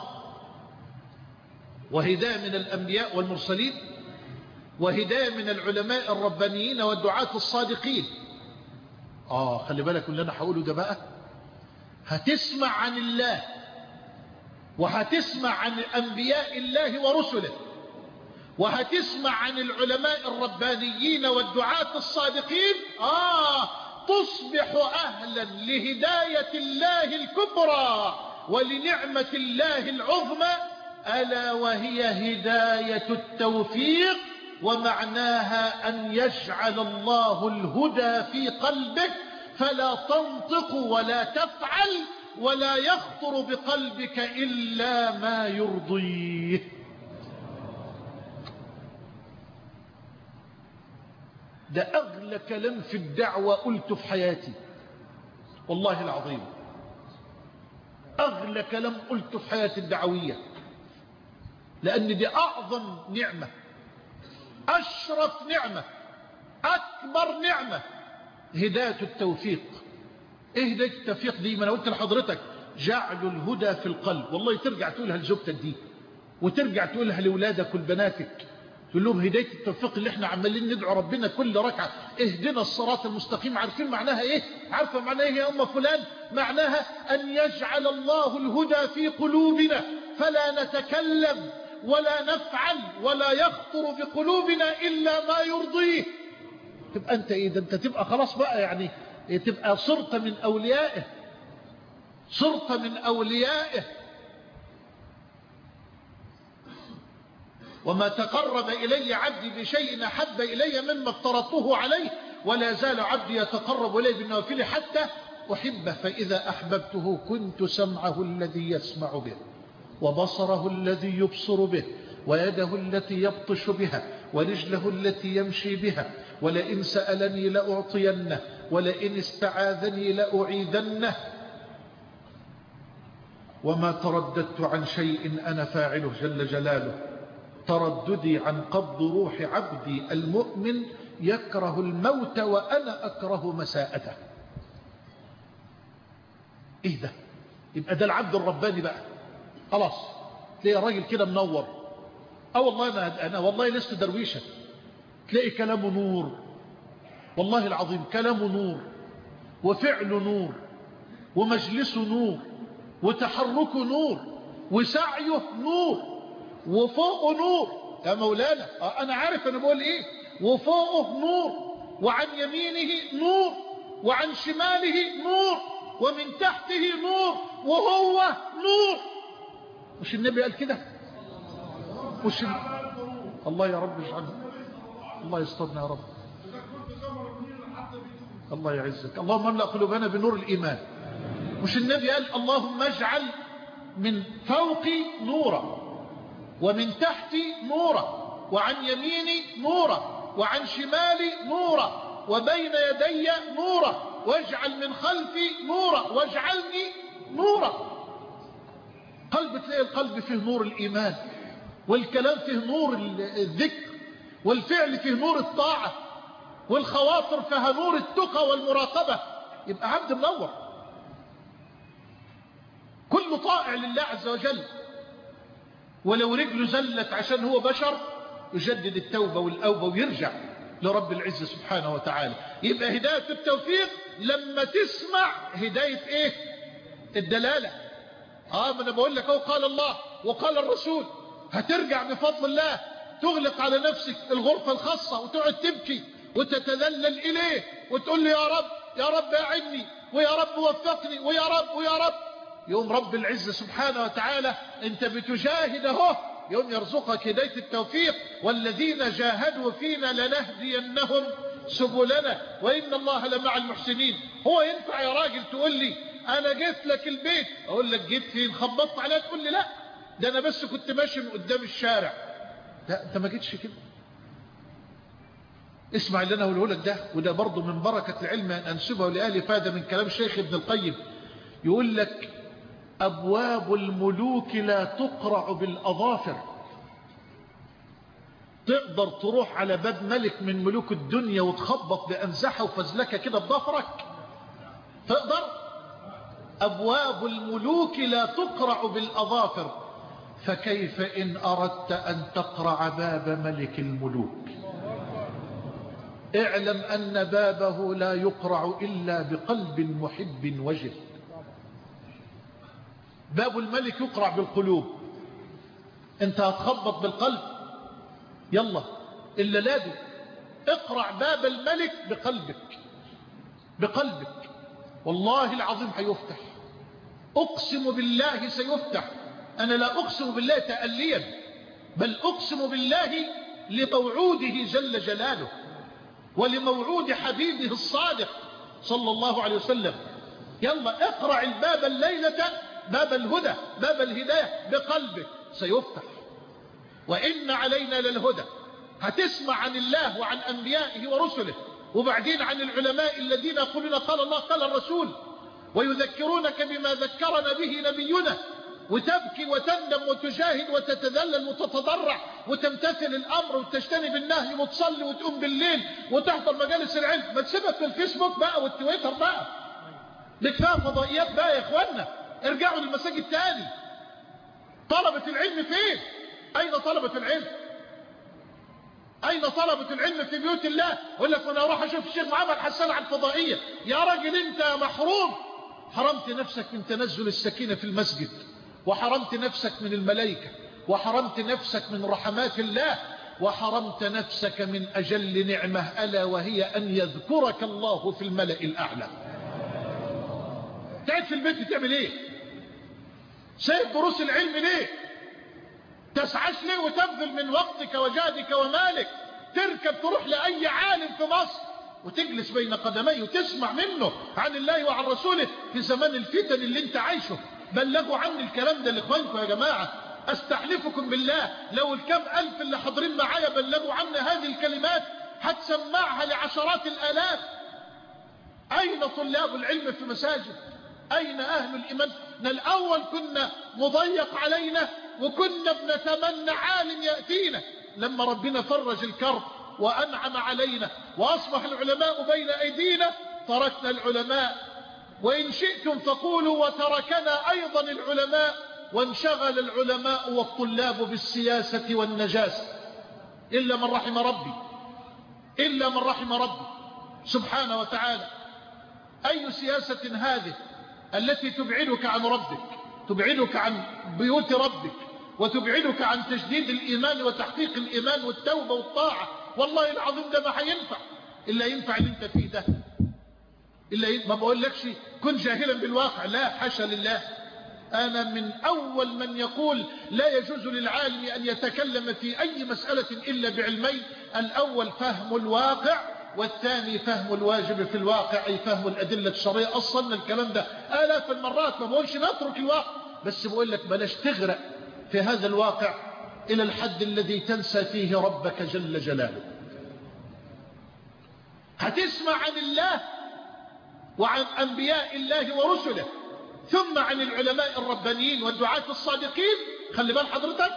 وهداية من الأنبياء والمرسلين، وهداية من العلماء الربانيين والدعاة الصادقين. آه خلي بالك اللي أنا هقوله ده بقى، هتسمع عن الله وهتسمع عن أنبياء الله ورسله، وهتسمع عن العلماء الربانيين والدعاة الصادقين. آه تصبح أهلا لهداية الله الكبرى ولنعمة الله العظمى، ألا وهي هداية التوفيق، ومعناها أن يجعل الله الهدى في قلبك فلا تنطق ولا تفعل ولا يخطر بقلبك إلا ما يرضيه. ده أغلى كلام في الدعوة قلته في حياتي، والله العظيم أغلى كلام قلته في حياتي الدعوية. لأن دي أعظم نعمة، أشرف نعمة، أكبر نعمة، هداية التوفيق. إيه هداية التوفيق دي؟ ما أنا قلت لحضرتك جعل الهدى في القلب. والله ترجع تقولها لزوجتك دي، وترجع تقولها لأولادك ولبناتك، تقول لهم هداية التوفيق اللي احنا عمالين ندعو ربنا كل ركعة اهدنا الصراط المستقيم. عارفين معناها ايه؟ عارفة معناها ايه يا أم فلان؟ معناها أن يجعل الله الهدى في قلوبنا فلا نتكلم ولا نفعل ولا يخطر في قلوبنا إلا ما يرضيه. تبقى أنت إيه ده؟ أنت تبقى خلاص بقى، يعني تبقى صرت من أوليائه، صرت من أوليائه. وما تقرب إلي عبدي بشيء أحب إلي مما افترضته عليه ولا زال عبدي يتقرب إلي بالنوافل حتى أحبه، فإذا أحببته كنت سمعه الذي يسمع به وبصره الذي يبصر به ويده التي يبطش بها ورجله التي يمشي بها، ولئن سألني لأعطينه ولئن استعاذني لأعيذنه. وما ترددت عن شيء أنا فاعله جل جلاله، ترددي عن قبض روح عبدي المؤمن يكره الموت وأنا أكره مساءته. إيه ده؟ يبقى ده العبد الرباني بقى، خلاص تلاقي راجل كده منور. اه والله أنا, أنا والله لست درويشة، تلاقي كلامه نور، والله العظيم كلامه نور وفعله نور ومجلسه نور وتحركه نور وسعيه نور وفوقه نور. يا مولانا أنا عارف أنا بقول إيه. وفوقه نور وعن يمينه نور وعن شماله نور ومن تحته نور وهو نور. مش النبي قال كده؟ مش ال... الله يا رب اجعلنا، الله يسترنا يا رب، الله يعزك. اللهم املأ قلوبنا بنور الإيمان. مش النبي قال اللهم اجعل من فوقي نورا ومن تحتي نورا وعن يميني نورا وعن شمالي نورا وبين يدي نورا واجعل من خلفي نورا واجعلني نورا. قلب تلاقي القلب فيه نور الإيمان، والكلام فيه نور الذكر، والفعل فيه نور الطاعة، والخواطر فيها نور التقى والمراقبة. يبقى عبد منور كل طائع لله عز وجل. ولو رجله زلت عشان هو بشر يجدد التوبة والأوبة ويرجع لرب العزة سبحانه وتعالى. يبقى هداية التوفيق لما تسمع هداية ايه؟ الدلالة. اه ما انا بقول لك اهو قال الله وقال الرسول. هترجع بفضل الله تغلق على نفسك الغرفة الخاصة وتقعد تبكي وتتذلل إليه وتقول له يا رب يا رب أعني ويا رب وفقني ويا رب ويا رب. يوم رب العزة سبحانه وتعالى انت بتجاهد اهو، يوم يرزقك هداية التوفيق. والذين جاهدوا فينا لنهدينهم سبلنا وإن الله لمع المحسنين. هو ينفع يا راجل تقول لي أنا جيت لك البيت، أقول لك جيت فين؟ خبطت عليها تقول لي لا ده أنا بس كنت ماشي من قدام الشارع. لا أنت ما جيتش كده. اسمع اللي أنا أقوله لك ده، وده برضه من بركة العلم أن أنسبه لأهل فادة من كلام الشيخ ابن القيم. يقول لك أبواب الملوك لا تقرع بالأظافر. تقدر تروح على باب ملك من ملوك الدنيا وتخبط بأنزحة وفزلكة كده بظفرك؟ تقدر؟ أبواب الملوك لا تقرع بالأظافر، فكيف إن أردت أن تقرع باب ملك الملوك؟ اعلم أن بابه لا يقرع إلا بقلب محب وجل. باب الملك يقرع بالقلوب، انت هتخبط بالقلب؟ يلا إلا لازم اقرع باب الملك بقلبك، بقلبك والله العظيم هيفتح. أقسم بالله سيفتح. أنا لا أقسم بالله تأليا، بل أقسم بالله لموعوده جل جلاله ولموعود حبيبه الصادق صلى الله عليه وسلم. يلا اقرع الباب الليلة، باب الهدى باب الهداية بقلبك سيفتح. وإن علينا للهدى. هتسمع عن الله وعن أنبيائه ورسله، وبعدين عن العلماء الذين يقولون قال الله قال الرسول، ويذكرونك بما ذكرنا به نبينا وتبكي وتندم وتجاهد وتتذلل وتتضرع وتمتثل الأمر وتجتنب النهي وتصلي وتقوم بالليل وتحضر مجالس العلم. ما تسيبك في الفيسبوك بقى والتويتر بقى، بكفاء فضائيات بقى يا إخوانا. ارجعوا للمساجد تاني. طلبة العلم فين؟ أين طلبة العلم؟ أين طلبة العلم في بيوت الله؟ يقول لك أنا أروح أشوف الشيخ محمد حسان على الفضائية. يا راجل أنت محروم، حرمت نفسك من تنزل السكينة في المسجد، وحرمت نفسك من الملائكة، وحرمت نفسك من رحمات الله، وحرمت نفسك من أجل نعمة ألا وهي أن يذكرك الله في الملأ الأعلى. تعد في البيت تعمل إيه؟ سيد دروس العلم ليه؟ تسعاش ليه وتبذل من وقتك وجهدك ومالك؟ تركب تروح لأي عالم في مصر وتجلس بين قدميه وتسمع منه عن الله وعن رسوله في زمان الفتن اللي انت عايشه. بلغوا عني الكلام ده لإخوانكم يا جماعة. استحلفكم بالله لو الكم ألف اللي حاضرين معايا بلغوا عنا هذه الكلمات هتسمعها لعشرات الآلاف. أين طلاب العلم في مساجد؟ أين أهل الإيمان؟ الأول كنا مضيق علينا وكنا بنتمنى عالم يأتينا. لما ربنا فرج الكرب وأنعم علينا وأصبح العلماء بين أيدينا تركنا العلماء. وإن شئتم فقولوا وتركنا أيضا العلماء، وانشغل العلماء والطلاب بالسياسة والنجاسة إلا من رحم ربي، إلا من رحم ربي سبحانه وتعالى. أي سياسة هذه التي تبعدك عن ربك، تبعدك عن بيوت ربك، وتبعدك عن تجديد الإيمان وتحقيق الإيمان والتوبة والطاعة. والله العظيم ده ما هينفع إلا ينفع اللي انت فيه ده. إلا ي... ما بقول لكش كن جاهلا بالواقع، لا حاشا لله. أنا من أول من يقول لا يجوز للعالم أن يتكلم في أي مسألة إلا بعلمين: الأول فهم الواقع، والثاني فهم الواجب في الواقع، أي فهم الأدلة الشرعية. أصلا الكلام ده آلاف المرات، ما بقولش نترك الواقع، بس بقول لك بلاش تغرق في هذا الواقع إلى الحد الذي تنسى فيه ربك جل جلاله. هتسمع عن الله وعن أنبياء الله ورسله، ثم عن العلماء الربانيين والدعاة الصادقين. خلي بال حضرتك،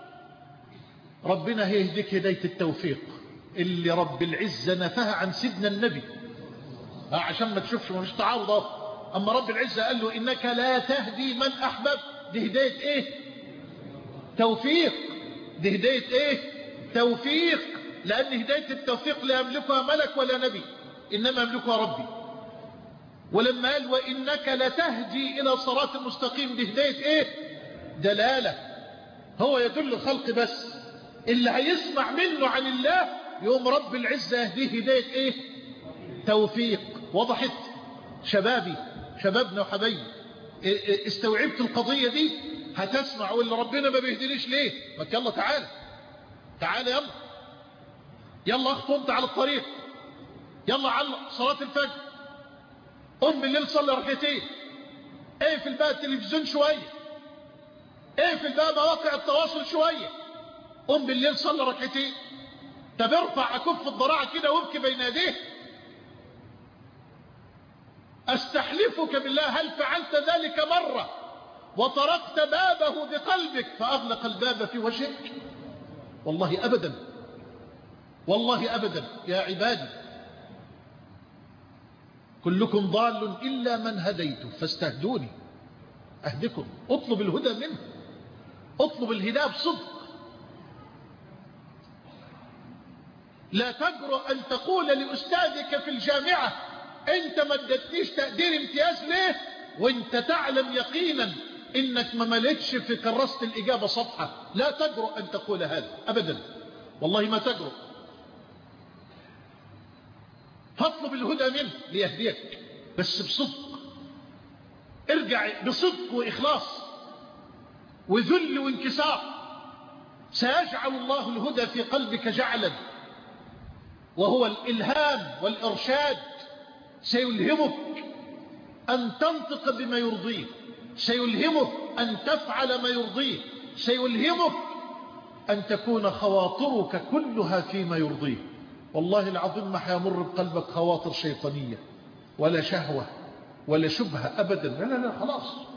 ربنا هيهديك هداية التوفيق اللي رب العزة نفاها عن سيدنا النبي عشان ما تشوفش ما فيش تعارض. أما رب العزة قال له إنك لا تهدي من أحببت، دي هداية إيه؟ توفيق. دي هداية إيه؟ توفيق. لأن هداية التوفيق لا يملكها ملك ولا نبي، إنما يملكها ربي. ولما قال وإنك لتهدي إلى صراط المستقيم، دي هداية إيه؟ دلالة. هو يدل الخلق بس. اللي هيسمع منه عن الله يوم رب العزة يهديه هداية إيه؟ توفيق. وضحت شبابي شبابنا وحبايبي؟ استوعبت القضية دي؟ هتسمع واللي ربنا ما بيهدينيش ليه؟ ما يلا تعالى تعالى يلا يلا اخطبت على الطريق، يلا علق صلاة الفجر، قم بالليل صلي ركعتين، اقفل بقى التلفزيون شوية، اقفل بقى مواقع التواصل شوية، قم بالليل صلي ركعتين. طب ارفع اكف الضراعة كده وابكي بين يديه. استحلفك بالله هل فعلت ذلك مرة وطرقت بابه بقلبك فأغلق الباب في وجهك؟ والله أبدا، والله أبدا يا عبادي. كلكم ضال إلا من هديته فاستهدوني أهدكم. اطلب الهدى منه، اطلب الهداية بصدق. لا تجرؤ أن تقول لأستاذك في الجامعة أنت ما ادتنيش تقدير امتياز ليه وانت تعلم يقينا انك ما ملتش في كراسة الإجابة صفحة. لا تجرؤ أن تقول هذا أبدا، والله ما تجرؤ. فاطلب الهدى منه ليهديك بس بصدق. ارجع بصدق وإخلاص وذل وانكسار. سيجعل الله الهدى في قلبك جعلا، وهو الإلهام والإرشاد. سيلهمك أن تنطق بما يرضيه، سيلهمك أن تفعل ما يرضيه، سيلهمك أن تكون خواطرك كلها فيما يرضيه. والله العظيم ما حيمر بقلبك خواطر شيطانية ولا شهوة ولا شبهة أبدا. لا لا لا، خلاص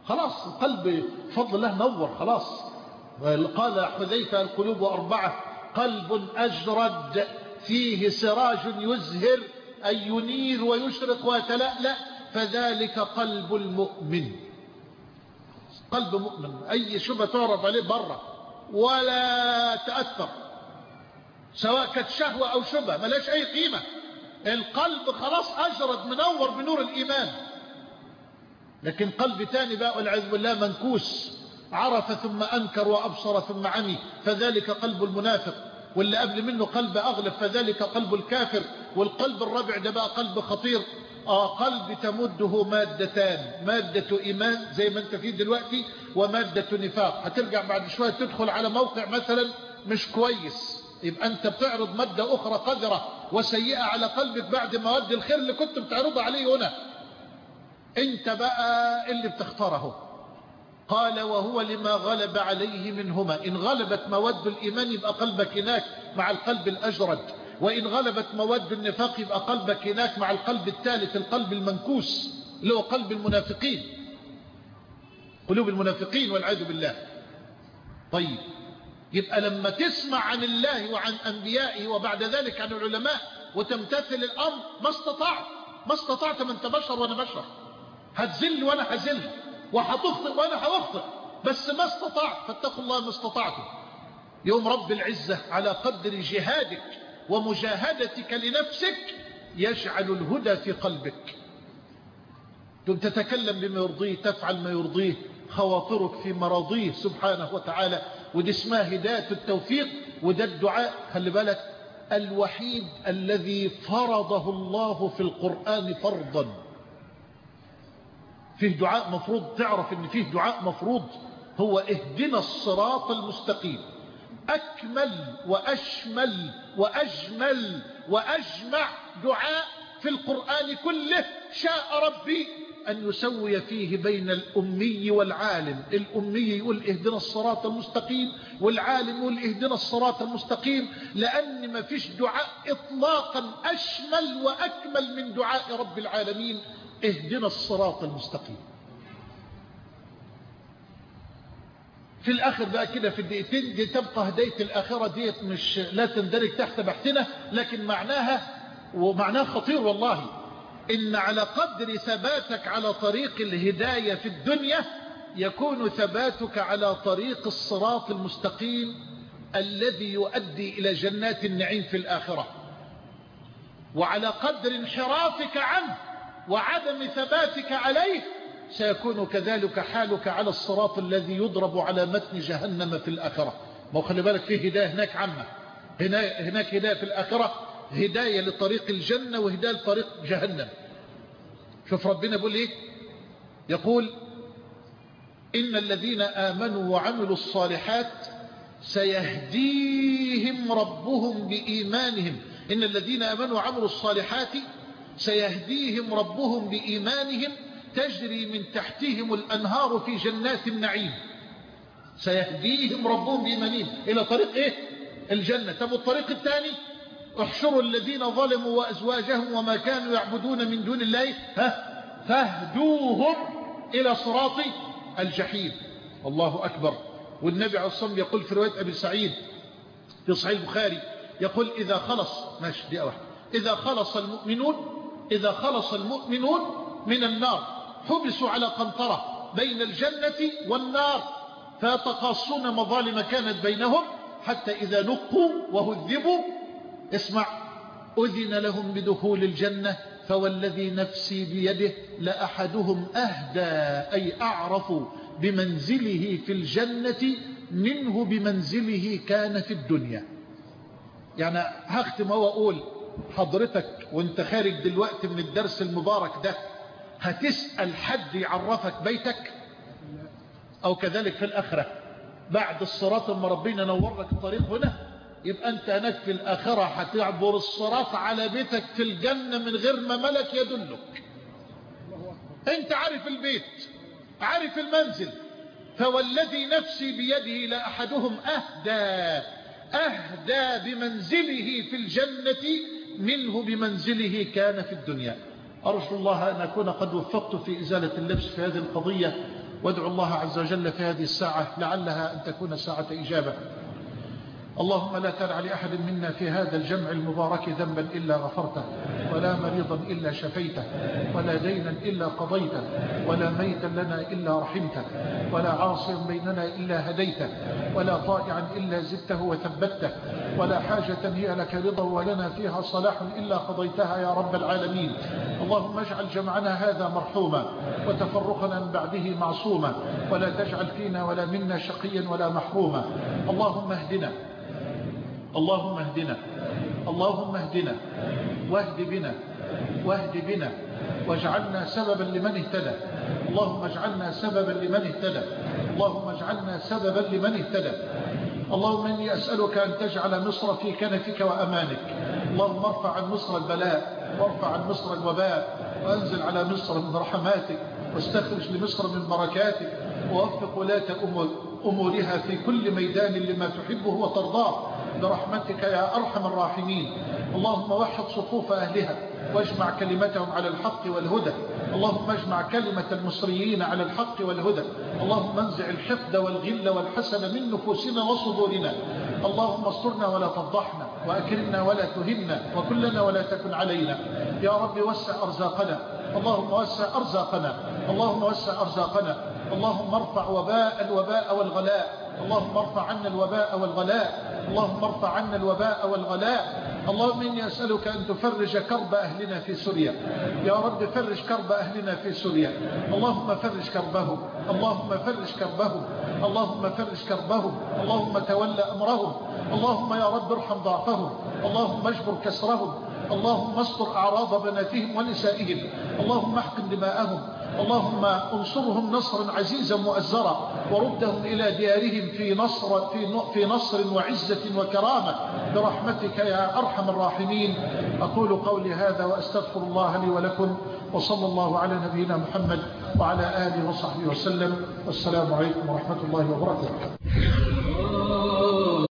خلاص القلب بفضل الله نور خلاص. قال حذيفة القلوب أربعة: قلب أجرد فيه سراج يزهر أي ينير ويشرق ويتلألأ، فذلك قلب المؤمن. قلب مؤمن أي شبهة تعرض عليه برا ولا تأثر، سواء كانت شهوة أو شبهة ملاش أي قيمة. القلب خلاص أجرد منور بنور الإيمان. لكن قلب تاني بقى والعياذ بالله منكوس، عرف ثم أنكر وأبصر ثم عمي، فذلك قلب المنافق. واللي قبل منه قلب أغلب، فذلك قلب الكافر. والقلب الرابع ده بقى قلب خطير، آه قلب تمده مادتان: مادة إيمان زي ما انت فيه دلوقتي، ومادة نفاق. هترجع بعد شوية تدخل على موقع مثلا مش كويس، يبقى انت بتعرض مادة أخرى قذرة وسيئة على قلبك بعد مواد الخير اللي كنت بتعرضها عليه هنا. انت بقى اللي بتختاره. قال: وهو لما غلب عليه منهما. إن غلبت مواد الإيمان يبقى قلبك هناك مع القلب الأجرد، وإن غلبت مواد النفاق يبقى قلبك هناك مع القلب الثالث، القلب المنكوس اللي هو قلب المنافقين، قلوب المنافقين والعياذ بالله. طيب، يبقى لما تسمع عن الله وعن أنبيائه وبعد ذلك عن العلماء وتمتثل الأمر ما استطعت ما استطعت ما انت بشر وأنا بشر، هتزل وأنا هزل، وهتخطئ وأنا هأخطئ، بس ما استطعت. فاتقوا الله ما استطعتم. يوم رب العزة على قدر جهادك ومجاهدتك لنفسك يجعل الهدى في قلبك، تتكلم بما يرضيه، تفعل ما يرضيه، خواطرك في مراضيه سبحانه وتعالى. ودي اسمها هداية التوفيق. وده الدعاء خلي بالك الوحيد الذي فرضه الله في القرآن فرضا. فيه دعاء مفروض، تعرف ان فيه دعاء مفروض، هو اهدنا الصراط المستقيم. أكمل وأشمل وأجمل وأجمع دعاء في القرآن كله شاء ربي أن يسوي فيه بين الأمي والعالم. الأمي يقول اهدنا الصراط المستقيم، والعالم يقول اهدنا الصراط المستقيم، لأن ما فيش دعاء إطلاقا أشمل وأكمل من دعاء رب العالمين اهدنا الصراط المستقيم. في الآخر بقى كده في الدقيقتين دي تبقى هداية الآخرة دي مش لا تندرج تحت بحثنا، لكن معناها ومعناها خطير والله. إن على قدر ثباتك على طريق الهداية في الدنيا يكون ثباتك على طريق الصراط المستقيم الذي يؤدي إلى جنات النعيم في الآخرة. وعلى قدر انحرافك عنه وعدم ثباتك عليه سيكون كذلك حالك على الصراط الذي يضرب على متن جهنم في الآخرة. ما خلي بالك فيه هداية هناك عامة، هناك هداية في الآخرة، هداية لطريق الجنة وهداية لطريق جهنم. شوف ربنا يقول ايه، يقول إن الذين آمنوا وعملوا الصالحات سيهديهم ربهم بإيمانهم. إن الذين آمنوا وعملوا الصالحات سيهديهم ربهم بإيمانهم تجري من تحتهم الأنهار في جنات النعيم. سيهديهم ربهم بإيمانهم إلى طريق إيه؟ الجنة. طب الطريق الثاني احشروا الذين ظلموا وأزواجهم وما كانوا يعبدون من دون الله ها فاهدوهم إلى صراط الجحيم. الله أكبر. والنبي عليه الصلاة والسلام يقول في رواية أبي سعيد في صحيح البخاري يقول إذا خلص ماشي دي واحدة إذا خلص المؤمنون إذا خلص المؤمنون من النار حبسوا على قنطرة بين الجنة والنار فيتقاصون مظالم كانت بينهم حتى إذا نقوا وهذبوا اسمع أذن لهم بدخول الجنة فوالذي نفسي بيده لأحدهم أهدى أي أعرف بمنزله في الجنة منه بمنزله كان في الدنيا. يعني هختم وأقول حضرتك وانت خارج دلوقتي من الدرس المبارك ده هتسأل حد يعرفك بيتك؟ أو كذلك في الآخرة بعد الصراط لما ربنا نور لك الطريق هنا يبقى أنت هناك في الآخرة هتعبر الصراط على بيتك في الجنة من غير ما ملك يدلك. أنت عارف البيت عارف المنزل. فوالذي نفسي بيده لأحدهم أهدى أهدى بمنزله في الجنة منه بمنزله كان في الدنيا. أرجو الله أن أكون قد وفقت في إزالة اللبس في هذه القضية وادعوا الله عز وجل في هذه الساعة لعلها أن تكون ساعة إجابة. اللهم لا تدع لأحد منا في هذا الجمع المبارك ذنبا إلا غفرته، ولا مريضا إلا شفيته، ولا دينا إلا قضيته، ولا ميتا لنا إلا رحمته، ولا عاصيا بيننا إلا هديته، ولا طائعا إلا زدته وثبته، ولا حاجة هي لك رضا ولنا فيها صلاح إلا قضيتها يا رب العالمين. اللهم اجعل جمعنا هذا مرحوما وتفرقنا من بعده معصوما، ولا تجعل فينا ولا منا شقيا ولا محروما. اللهم اهدنا اللهم اهدنا اللهم اهدنا واهد بنا واهد بنا واجعلنا سببا لمن اهتدى. اللهم اجعلنا سببا لمن اهتدى. اللهم اجعلنا سببا لمن اهتدى. اللهم إني أسألك أن تجعل مصر في كنفك وأمانك. اللهم ارفع عن مصر البلاء، وارفع عن مصر الوباء، وأنزل على مصر من رحماتك، واستخرج لمصر من بركاتك، ووفق ولاة أمورها في كل ميدان لما تحبه وترضاه برحمتك يا أرحم الراحمين. اللهم وحد صفوف أهلها واجمع كلمتهم على الحق والهدى. اللهم اجمع كلمة المصريين على الحق والهدى. اللهم انزع الحقد والغل والحسد من نفوسنا وصدورنا. اللهم استرنا ولا تفضحنا، وأكرمنا ولا تهنا، وكلنا ولا تكن علينا. يا رب وسع أرزاقنا. اللهم وسع أرزاقنا. اللهم وسع أرزاقنا. اللهم ارفع وباء الوباء والغلاء. اللهم ارفع عنا الوباء والغلاء. اللهم ارفع عنا الوباء والغلاء. اللهم إني أسألك أن تفرج كرب أهلنا في سوريا. يا رب فرج كرب أهلنا في سوريا. اللهم فرج كربهم. اللهم فرج كربهم. اللهم فرج كربهم. اللهم تولى أمرهم. اللهم يا رب ارحم ضعفهم. اللهم اجبر كسرهم. اللهم استر أعراض بناتهم ونسائهم. اللهم احقن دماءهم. اللهم انصرهم نصرا عزيزا مؤزرا، وردهم إلى ديارهم في نصر, في في نصر وعزة وكرامة برحمتك يا أرحم الراحمين. أقول قولي هذا وأستغفر الله لي ولكم، وصلى الله على نبينا محمد وعلى آله وصحبه وسلم. والسلام عليكم ورحمة الله وبركاته.